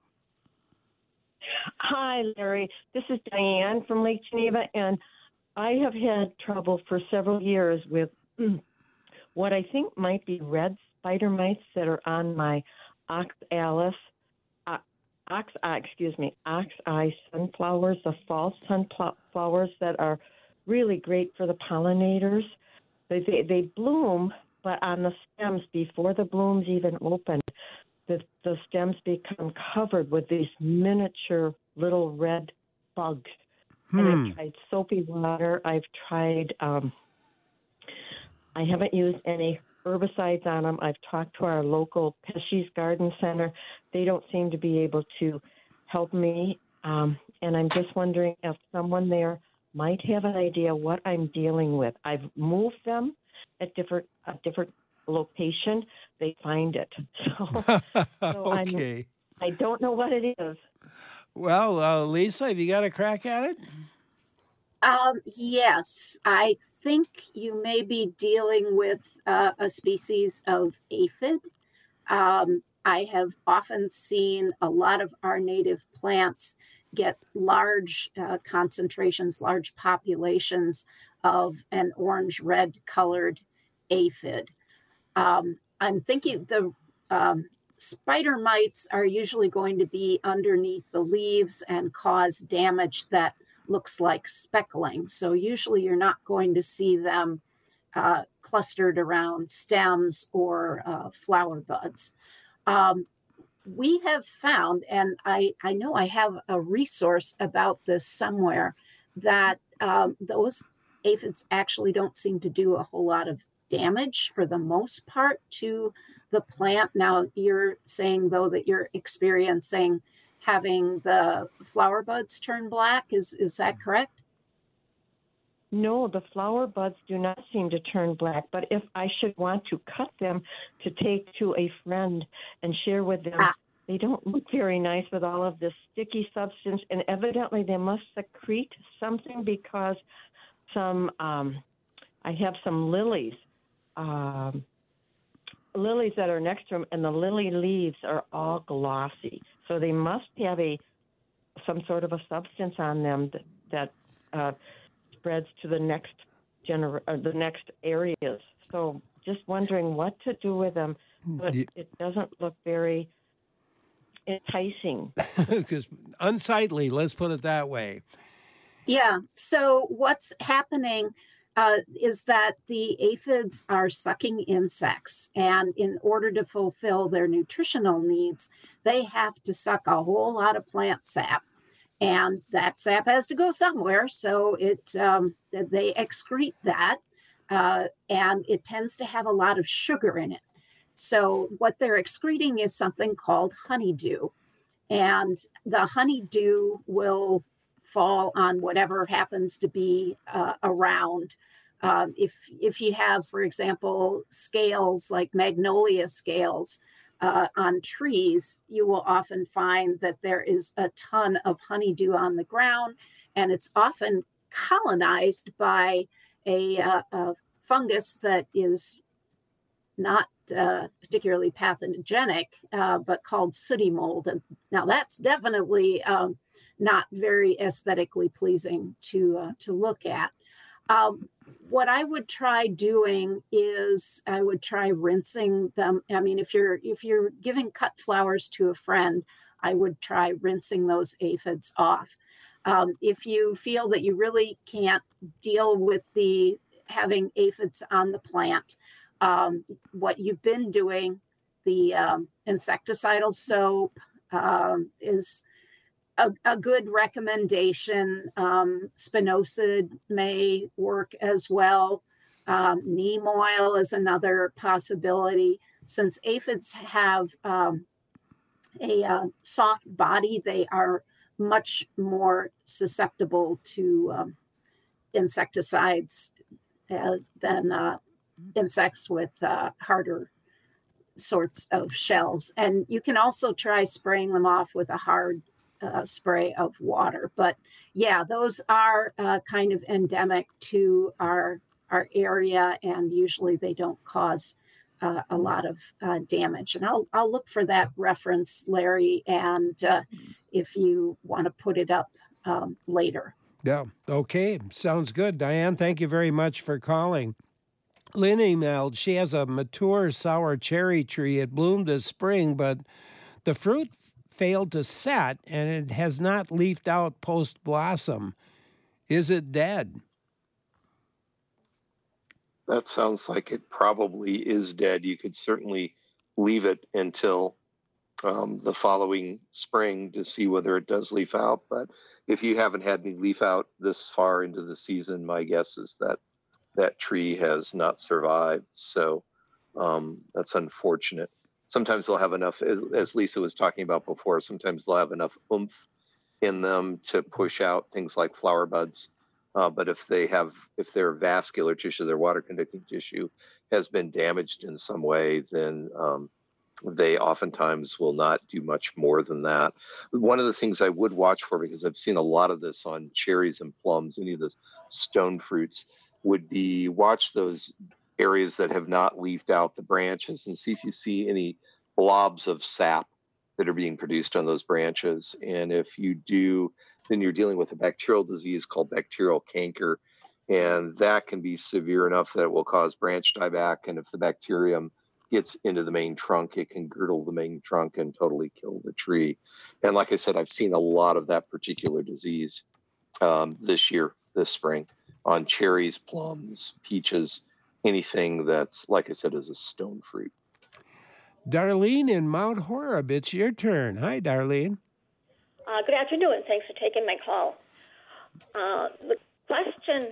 Hi, Larry. This is Diane from Lake Geneva, and I have had trouble for several years with what I think might be red spider mites that are on my oxalis, uh, ox, uh, excuse me, ox-eye sunflowers, the fall sunflowers that are really great for the pollinators. They, they, they bloom, but on the stems, before the blooms even open, the, the stems become covered with these miniature little red bugs. Hmm. And I've tried soapy water. I've tried, um, I haven't used any herbicides on them. I've talked to our local Pesci's Garden Center. They don't seem to be able to help me. Um, and I'm just wondering if someone there might have an idea what I'm dealing with. I've moved them at different a different location. They find it. So, so okay. I'm, I don't know what it is. Well, uh, Lisa, have you got a crack at it? Um, yes, I think you may be dealing with uh, a species of aphid. Um, I have often seen a lot of our native plants get large uh, concentrations, large populations of an orange-red colored aphid. Um, I'm thinking the um, spider mites are usually going to be underneath the leaves and cause damage that looks like speckling. So usually you're not going to see them uh, clustered around stems or uh, flower buds. Um, we have found, and I, I know I have a resource about this somewhere, that um, those aphids actually don't seem to do a whole lot of damage for the most part to the plant. Now, you're saying, though, that you're experiencing having the flower buds turn black. Is, is that correct? No, the flower buds do not seem to turn black, but if I should want to cut them to take to a friend and share with them, ah. they don't look very nice with all of this sticky substance, and evidently they must secrete something because some, um, I have some lilies, um, lilies that are next to them, and the lily leaves are all glossy. So they must have a some sort of a substance on them that, that uh, spreads to the next gener- uh, the next areas. So just wondering what to do with them, but You- it doesn't look very enticing. Because unsightly, let's put it that way. Yeah. So what's happening uh, is that the aphids are sucking insects, and in order to fulfill their nutritional needs, they have to suck a whole lot of plant sap, and that sap has to go somewhere. So it um, they excrete that, uh, and it tends to have a lot of sugar in it. So what they're excreting is something called honeydew, and the honeydew will fall on whatever happens to be uh, around. Um, if if you have, for example, scales like magnolia scales uh, on trees, you will often find that there is a ton of honeydew on the ground, and it's often colonized by a, uh, a fungus that is not uh, particularly pathogenic, uh, but called sooty mold. And now that's definitely um, not very aesthetically pleasing to uh, to look at. Um, what I would try doing is I would try rinsing them. I mean, if you're if you're giving cut flowers to a friend, I would try rinsing those aphids off. Um, if you feel that you really can't deal with the having aphids on the plant, um, what you've been doing, the um, insecticidal soap um, is a, a good recommendation. Um, spinosad may work as well. Um, neem oil is another possibility. Since aphids have um, a uh, soft body, they are much more susceptible to um, insecticides uh, than uh, insects with uh, harder sorts of shells. And you can also try spraying them off with a hard uh, spray of water. But yeah, those are uh, kind of endemic to our our area, and usually they don't cause uh, a lot of uh, damage. And I'll I'll look for that reference, Larry, and uh, if you want to put it up um, later. Yeah. Okay. Sounds good. Diane, thank you very much for calling. Lynn emailed, she has a mature sour cherry tree. It bloomed this spring, but the fruit failed to set and it has not leafed out post-blossom. Is it dead? That sounds like it probably is dead. You could certainly leave it until um, the following spring to see whether it does leaf out. But if you haven't had any leaf out this far into the season, my guess is that that tree has not survived. So um, that's unfortunate. Sometimes they'll have enough, as, as Lisa was talking about before, sometimes they'll have enough oomph in them to push out things like flower buds. Uh, but if they have, if their vascular tissue, their water conducting tissue has been damaged in some way, then um, they oftentimes will not do much more than that. One of the things I would watch for, because I've seen a lot of this on cherries and plums, any of the stone fruits, would be watch those areas that have not leafed out the branches and see if you see any blobs of sap that are being produced on those branches. And if you do, then you're dealing with a bacterial disease called bacterial canker. And that can be severe enough that it will cause branch dieback. And if the bacterium gets into the main trunk, it can girdle the main trunk and totally kill the tree. And like I said, I've seen a lot of that particular disease um, this year, this spring, on cherries, plums, peaches, anything that's, like I said, is a stone fruit. Darlene in Mount Horeb, it's your turn. Hi, Darlene. Uh, good afternoon. Thanks for taking my call. Uh, the question,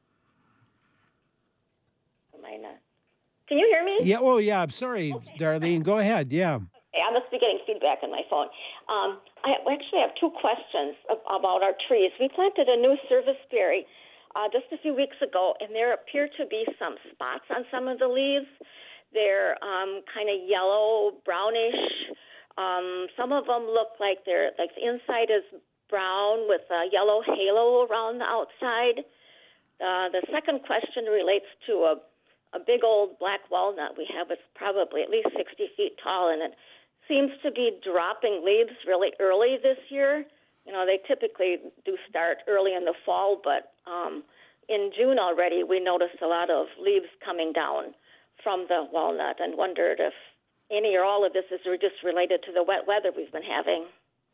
am I not? Can you hear me? Yeah. Oh, yeah. I'm sorry, okay. Darlene. Go ahead. Yeah. Okay, I must be getting feedback on my phone. Um, I actually have two questions about our trees. We planted a new serviceberry uh, just a few weeks ago, and there appear to be some spots on some of the leaves. They're um, kind of yellow, brownish. Um, some of them look like they're like the inside is brown with a yellow halo around the outside. Uh, the second question relates to a, a big old black walnut we have. It's probably at least sixty feet tall, and it seems to be dropping leaves really early this year. You know, they typically do start early in the fall, but um, in June already we noticed a lot of leaves coming down from the walnut, and wondered if any or all of this is just related to the wet weather we've been having.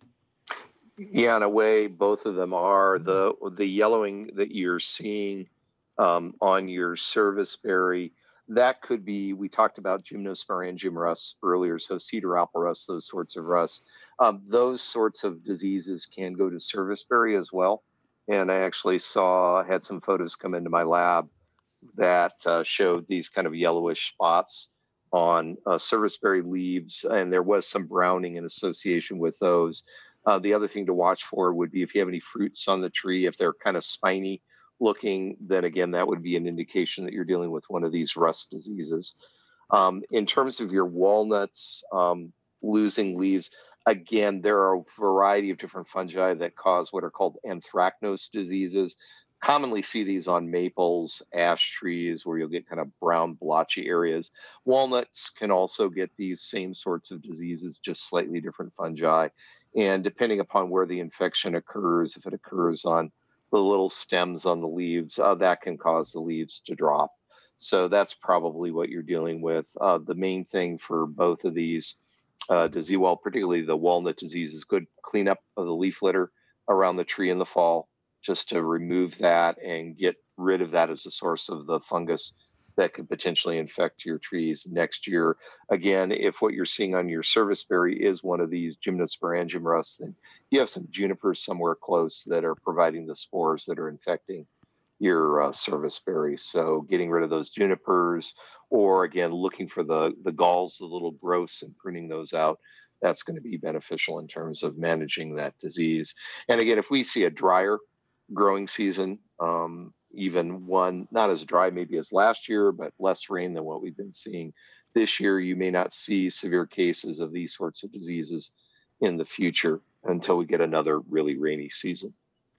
Yeah, in a way, both of them are. The the yellowing that you're seeing um, on your serviceberry, that could be, we talked about gymnospermangum rust earlier, so cedar apple rust, those sorts of rust. Um, those sorts of diseases can go to serviceberry as well. And I actually saw, had some photos come into my lab that uh, showed these kind of yellowish spots on uh, serviceberry leaves, and there was some browning in association with those. Uh, the other thing to watch for would be if you have any fruits on the tree, if they're kind of spiny looking, then again, that would be an indication that you're dealing with one of these rust diseases. Um, in terms of your walnuts um, losing leaves, again, there are a variety of different fungi that cause what are called anthracnose diseases. Commonly see these on maples, ash trees, where you'll get kind of brown blotchy areas. Walnuts can also get these same sorts of diseases, just slightly different fungi. And depending upon where the infection occurs, if it occurs on the little stems on the leaves, uh, that can cause the leaves to drop. So that's probably what you're dealing with. Uh, the main thing for both of these uh, disease, well, particularly the walnut disease, is good cleanup of the leaf litter around the tree in the fall, just to remove that and get rid of that as a source of the fungus that could potentially infect your trees next year. Again, if what you're seeing on your serviceberry is one of these gymnospermangum rusts, then you have some junipers somewhere close that are providing the spores that are infecting your uh, serviceberry. So getting rid of those junipers, or again, looking for the, the galls, the little growths, and pruning those out, that's going to be beneficial in terms of managing that disease. And again, if we see a drier growing season, um, even one not as dry maybe as last year, but less rain than what we've been seeing this year, you may not see severe cases of these sorts of diseases in the future until we get another really rainy season.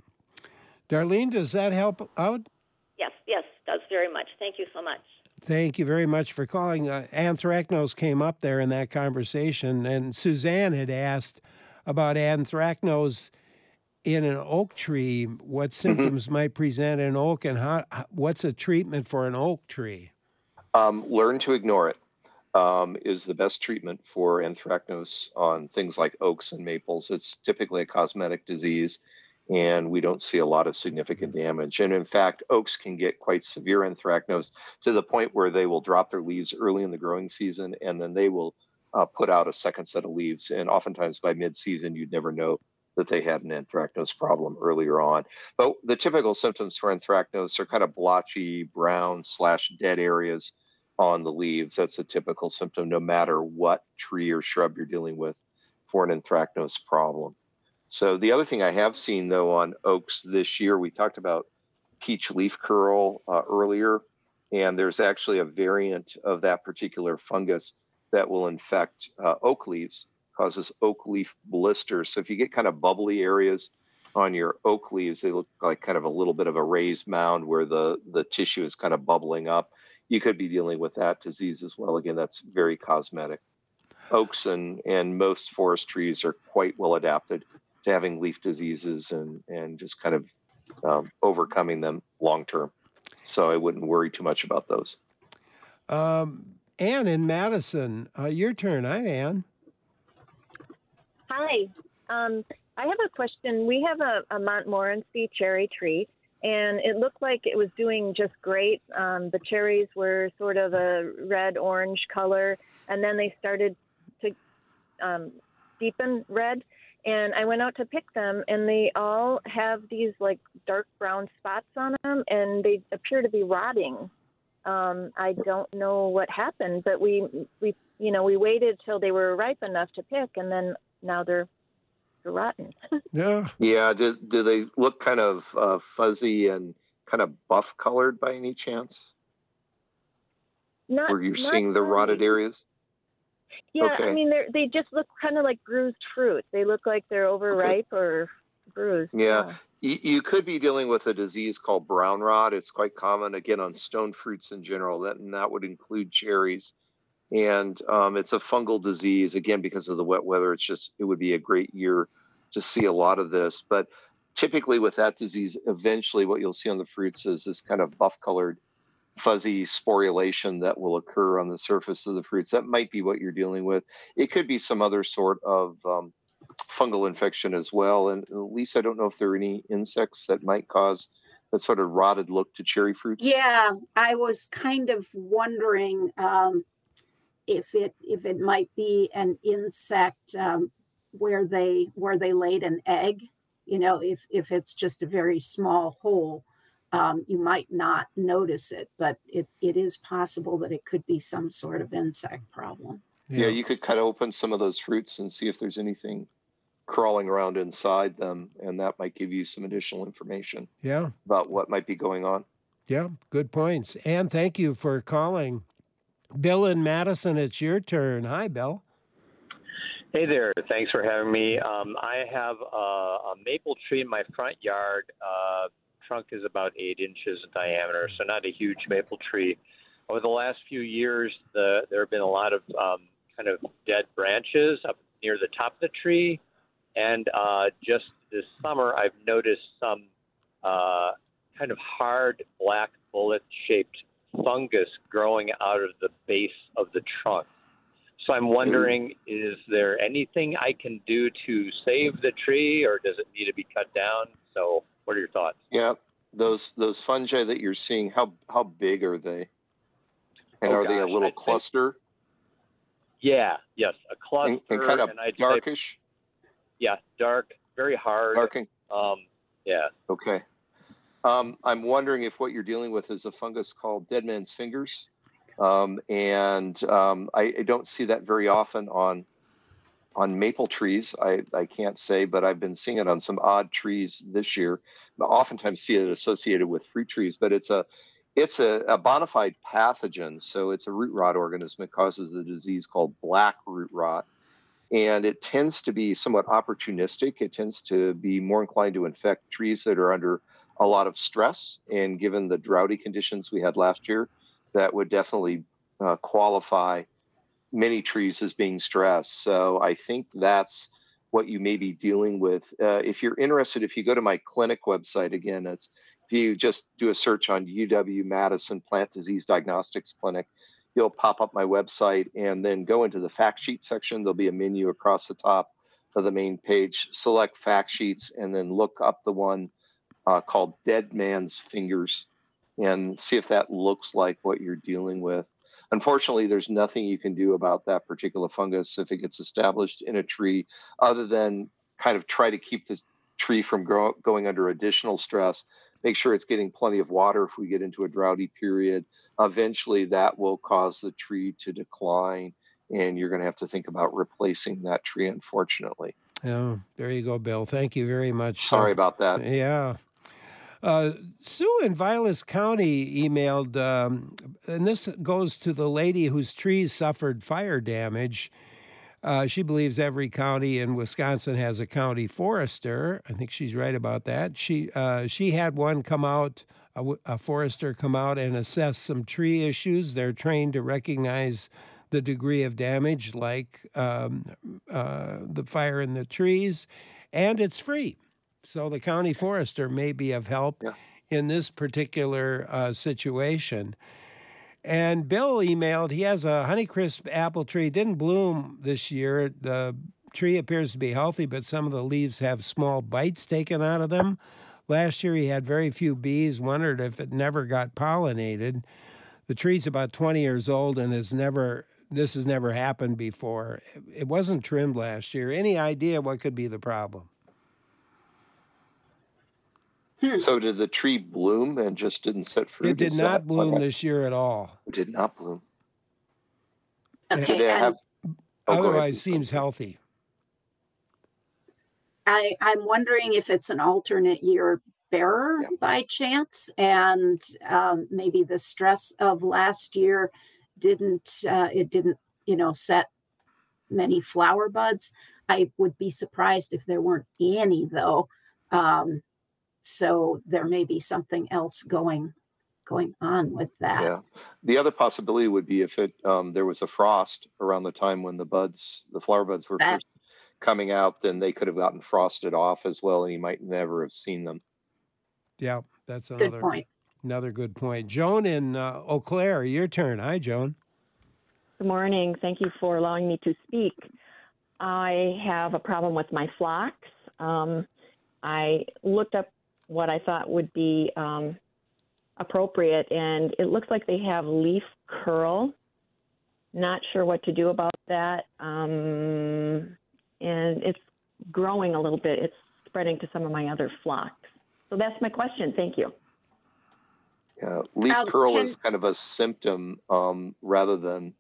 Darlene, does that help out? Yes, yes, does very much. Thank you so much. Thank you very much for calling. Uh, anthracnose came up there in that conversation, and Suzanne had asked about anthracnose in an oak tree, what symptoms mm-hmm. might present in oak, and how, what's a treatment for an oak tree? Um, learn to ignore it um, is the best treatment for anthracnose on things like oaks and maples. It's typically a cosmetic disease, and we don't see a lot of significant damage. And in fact, oaks can get quite severe anthracnose to the point where they will drop their leaves early in the growing season, and then they will uh, put out a second set of leaves. And oftentimes by mid-season, you'd never know that they had an anthracnose problem earlier on. But the typical symptoms for anthracnose are kind of blotchy, brown slash dead areas on the leaves. That's a typical symptom, no matter what tree or shrub you're dealing with for an anthracnose problem. So the other thing I have seen, though, on oaks this year, we talked about peach leaf curl uh, earlier, and there's actually a variant of that particular fungus that will infect uh, oak leaves, causes oak leaf blisters. So if you get kind of bubbly areas on your oak leaves, they look like kind of a little bit of a raised mound where the, the tissue is kind of bubbling up. You could be dealing with that disease as well. Again, that's very cosmetic. Oaks and, and most forest trees are quite well adapted to having leaf diseases and, and just kind of um, overcoming them long term. So I wouldn't worry too much about those. Um, Ann in Madison, uh, your turn. Hi, Ann. Hi. Um, I have a question. We have a, a Montmorency cherry tree, and it looked like it was doing just great. Um, the cherries were sort of a red-orange color, and then they started to um, deepen red. And I went out to pick them, and they all have these like dark brown spots on them, and they appear to be rotting. Um, I don't know what happened, but we, we, you know, we waited till they were ripe enough to pick, and then now they're, they're rotten. Yeah. Yeah. Do, do they look kind of uh, fuzzy and kind of buff colored by any chance? Not, Where you're not seeing the really. rotted areas? Yeah, Okay. I mean, they they just look kind of like bruised fruit. They look like they're overripe okay. or bruised. Yeah. yeah. You, you could be dealing with a disease called brown rot. It's quite common, again, on stone fruits in general. That, and that would include cherries. And um, it's a fungal disease, again, because of the wet weather. It's just, it would be a great year to see a lot of this. But typically with that disease, eventually what you'll see on the fruits is this kind of buff-colored fuzzy sporulation that will occur on the surface of the fruits. That might be what you're dealing with. It could be some other sort of um, fungal infection as well. And at least I don't know if there are any insects that might cause that sort of rotted look to cherry fruits. Yeah, I was kind of wondering um, if it if it might be an insect um, where they where they laid an egg. You know, if if it's just a very small hole. Um, you might not notice it, but it, it is possible that it could be some sort of insect problem. Yeah. yeah, you could cut open some of those fruits and see if there's anything crawling around inside them, and that might give you some additional information yeah. about what might be going on. Yeah, good points. Ann, thank you for calling. Bill in Madison, it's your turn. Hi, Bill. Hey there. Thanks for having me. Um, I have a, a maple tree in my front yard. Uh, trunk is about eight inches in diameter, so not a huge maple tree. Over the last few years, the, there have been a lot of um, kind of dead branches up near the top of the tree. And uh, just this summer, I've noticed some uh, kind of hard black bullet-shaped fungus growing out of the base of the trunk. So I'm wondering, is there anything I can do to save the tree, or does it need to be cut down? So what are your thoughts? Yeah, those those fungi that you're seeing, how how big are they? And oh, are gosh, they a little I'd cluster? Say, yeah, yes, a cluster. And, and kind of and I'd darkish? Say, yeah, dark, very hard. Darking. Um, yeah. Okay. Um, I'm wondering if what you're dealing with is a fungus called dead man's fingers. Um, and um, I, I don't see that very often on on maple trees. I, I can't say, but I've been seeing it on some odd trees this year. I oftentimes see it associated with fruit trees, but it's a it's a, a bona fide pathogen. So it's a root rot organism. It causes a disease called black root rot. And it tends to be somewhat opportunistic. It tends to be more inclined to infect trees that are under a lot of stress. And given the droughty conditions we had last year, that would definitely uh, qualify many trees as being stressed. So I think that's what you may be dealing with. Uh, if you're interested, if you go to my clinic website, again, it's, if you just do a search on U W-Madison Plant Disease Diagnostics Clinic, you'll pop up my website and then go into the fact sheet section. There'll be a menu across the top of the main page. Select fact sheets and then look up the one uh, called Dead Man's Fingers and see if that looks like what you're dealing with. Unfortunately, there's nothing you can do about that particular fungus if it gets established in a tree other than kind of try to keep the tree from grow, going under additional stress. Make sure it's getting plenty of water if we get into a droughty period. Eventually, that will cause the tree to decline, and you're going to have to think about replacing that tree, unfortunately. Yeah, there you go, Bill. Thank you very much. Sorry about that. Yeah. Uh, Sue in Vilas County emailed, um, and this goes to the lady whose trees suffered fire damage. Uh, she believes every county in Wisconsin has a county forester. I think she's right about that. She uh, she had one come out, a, a forester come out and assess some tree issues. They're trained to recognize the degree of damage, like um, uh, the fire in the trees, and it's free. So the county forester may be of help yeah. in this particular uh, situation. And Bill emailed, he has a Honeycrisp apple tree. It didn't bloom this year. The tree appears to be healthy, but some of the leaves have small bites taken out of them. Last year he had very few bees, wondered if it never got pollinated. The tree's about twenty years old and has never, this has never happened before. It wasn't trimmed last year. Any idea what could be the problem? So did the tree bloom and just didn't set fruit? It did Is not that- bloom okay. this year at all. It did not bloom. Okay, Did it and have, oh, go ahead. Otherwise seems healthy. I, I'm wondering if it's an alternate year bearer Yeah. by chance, and um, maybe the stress of last year didn't, uh, it didn't, you know, set many flower buds. I would be surprised if there weren't any, though. Um, so there may be something else going going on with that. Yeah. The other possibility would be if it um, there was a frost around the time when the buds, the flower buds were That- first coming out, then they could have gotten frosted off as well, and you might never have seen them. Yeah, that's Good another point. another good point. Joan in uh, Eau Claire, your turn. Hi, Joan. Good morning. Thank you for allowing me to speak. I have a problem with my phlox. Um, I looked up what I thought would be um, appropriate, and it looks like they have leaf curl. Not sure what to do about that. Um, and it's growing a little bit. It's spreading to some of my other phlox. So that's my question. Thank you. Yeah, leaf Um, curl can- is kind of a symptom um, rather than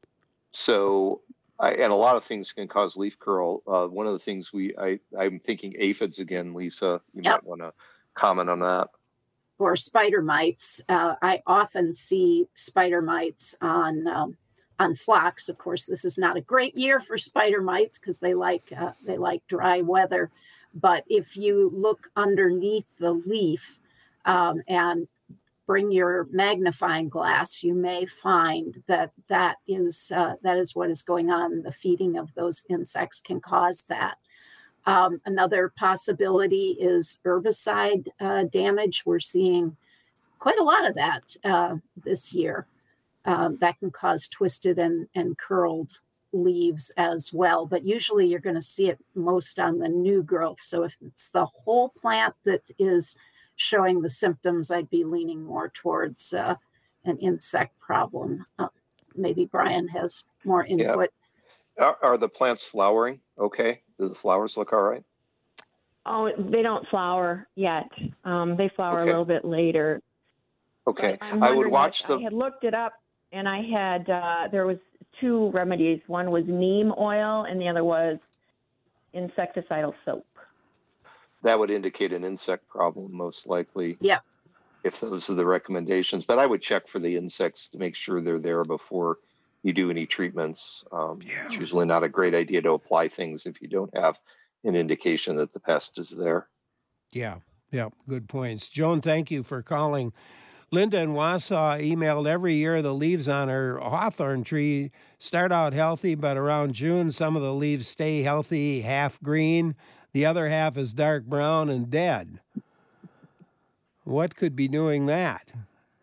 so. I, and a lot of things can cause leaf curl. Uh, one of the things we, I, I'm thinking aphids again, Lisa. You Yep. might want to comment on that. Or spider mites. Uh, I often see spider mites on um, on phlox. Of course, this is not a great year for spider mites because they like uh, they like dry weather. But if you look underneath the leaf um, and bring your magnifying glass, you may find that that is uh, that is what is going on. The feeding of those insects can cause that. Um, another possibility is herbicide uh, damage. We're seeing quite a lot of that uh, this year. Um, that can cause twisted and, and curled leaves as well. But usually you're going to see it most on the new growth. So if it's the whole plant that is showing the symptoms, I'd be leaning more towards uh, an insect problem. Uh, maybe Brian has more input. Are, are the plants flowering okay? Do the flowers look all right? Oh, they don't flower yet. Um, they flower Okay. a little bit later. Okay, But I'm I would wondering, watch I, the. I had looked it up, and I had uh, there was two remedies. One was neem oil, and the other was insecticidal soap. That would indicate an insect problem, most likely. Yeah. If those are the recommendations, but I would check for the insects to make sure they're there before you do any treatments. Um, Yeah. It's usually not a great idea to apply things if you don't have an indication that the pest is there. Yeah, yeah, good points. Joan, thank you for calling. Linda in Wausau emailed, every year the leaves on her hawthorn tree start out healthy, but around June, some of the leaves stay healthy, half green. The other half is dark brown and dead. What could be doing that?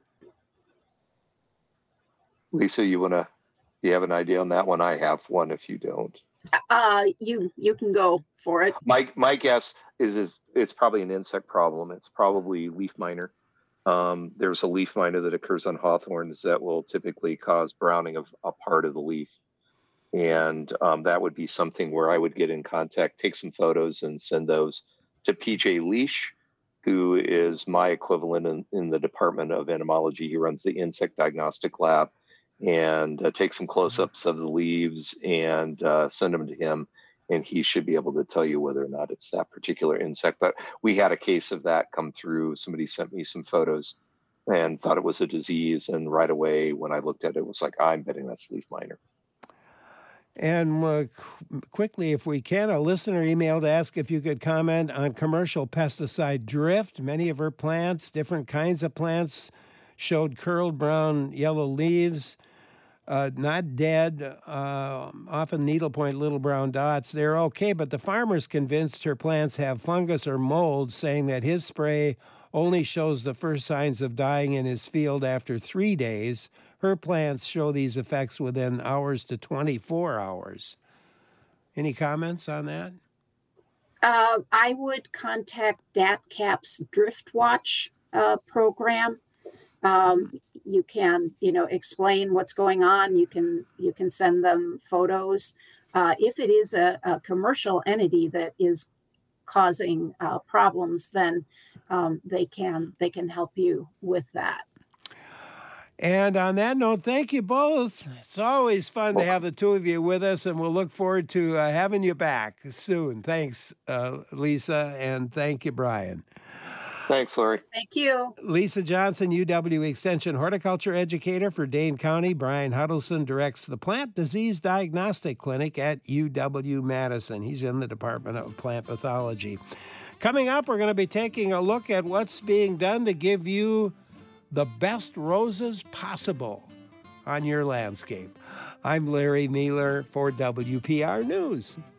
Lisa, you want to, you have an idea on that one? I have one if you don't. Uh, you you can go for it. My, my guess is, is it's probably an insect problem. It's probably leaf miner. Um, there's a leaf miner that occurs on hawthorns that will typically cause browning of a part of the leaf. And um, that would be something where I would get in contact, take some photos and send those to P J Leash, who is my equivalent in, in the Department of Entomology. He runs the insect diagnostic lab, and uh, take some close-ups of the leaves and uh, send them to him. And he should be able to tell you whether or not it's that particular insect. But we had a case of that come through. Somebody sent me some photos and thought it was a disease. And right away, when I looked at it, it was like, I'm betting that's leaf miner. And uh, qu- quickly, if we can, a listener emailed to ask if you could comment on commercial pesticide drift. Many of her plants, different kinds of plants, showed curled brown yellow leaves. Uh, not dead, uh, often needlepoint little brown dots. They're okay, but the farmer's convinced her plants have fungus or mold, saying that his spray only shows the first signs of dying in his field after three days. Her plants show these effects within hours to twenty-four hours. Any comments on that? Uh, I would contact DATCAP's Drift Watch uh, program. Um, you can, you know, explain what's going on. You can, you can send them photos. Uh, if it is a, a commercial entity that is causing uh, problems, then um, they can, they can help you with that. And on that note, thank you both. It's always fun to have the two of you with us, and we'll look forward to uh, having you back soon. Thanks, uh, Lisa, and thank you, Brian. Thanks, Larry. Thank you. Lisa Johnson, U W Extension horticulture educator for Dane County. Brian Huddleston directs the Plant Disease Diagnostic Clinic at U W Madison. He's in the Department of Plant Pathology. Coming up, we're going to be taking a look at what's being done to give you the best roses possible on your landscape. I'm Larry Mueller for W P R News.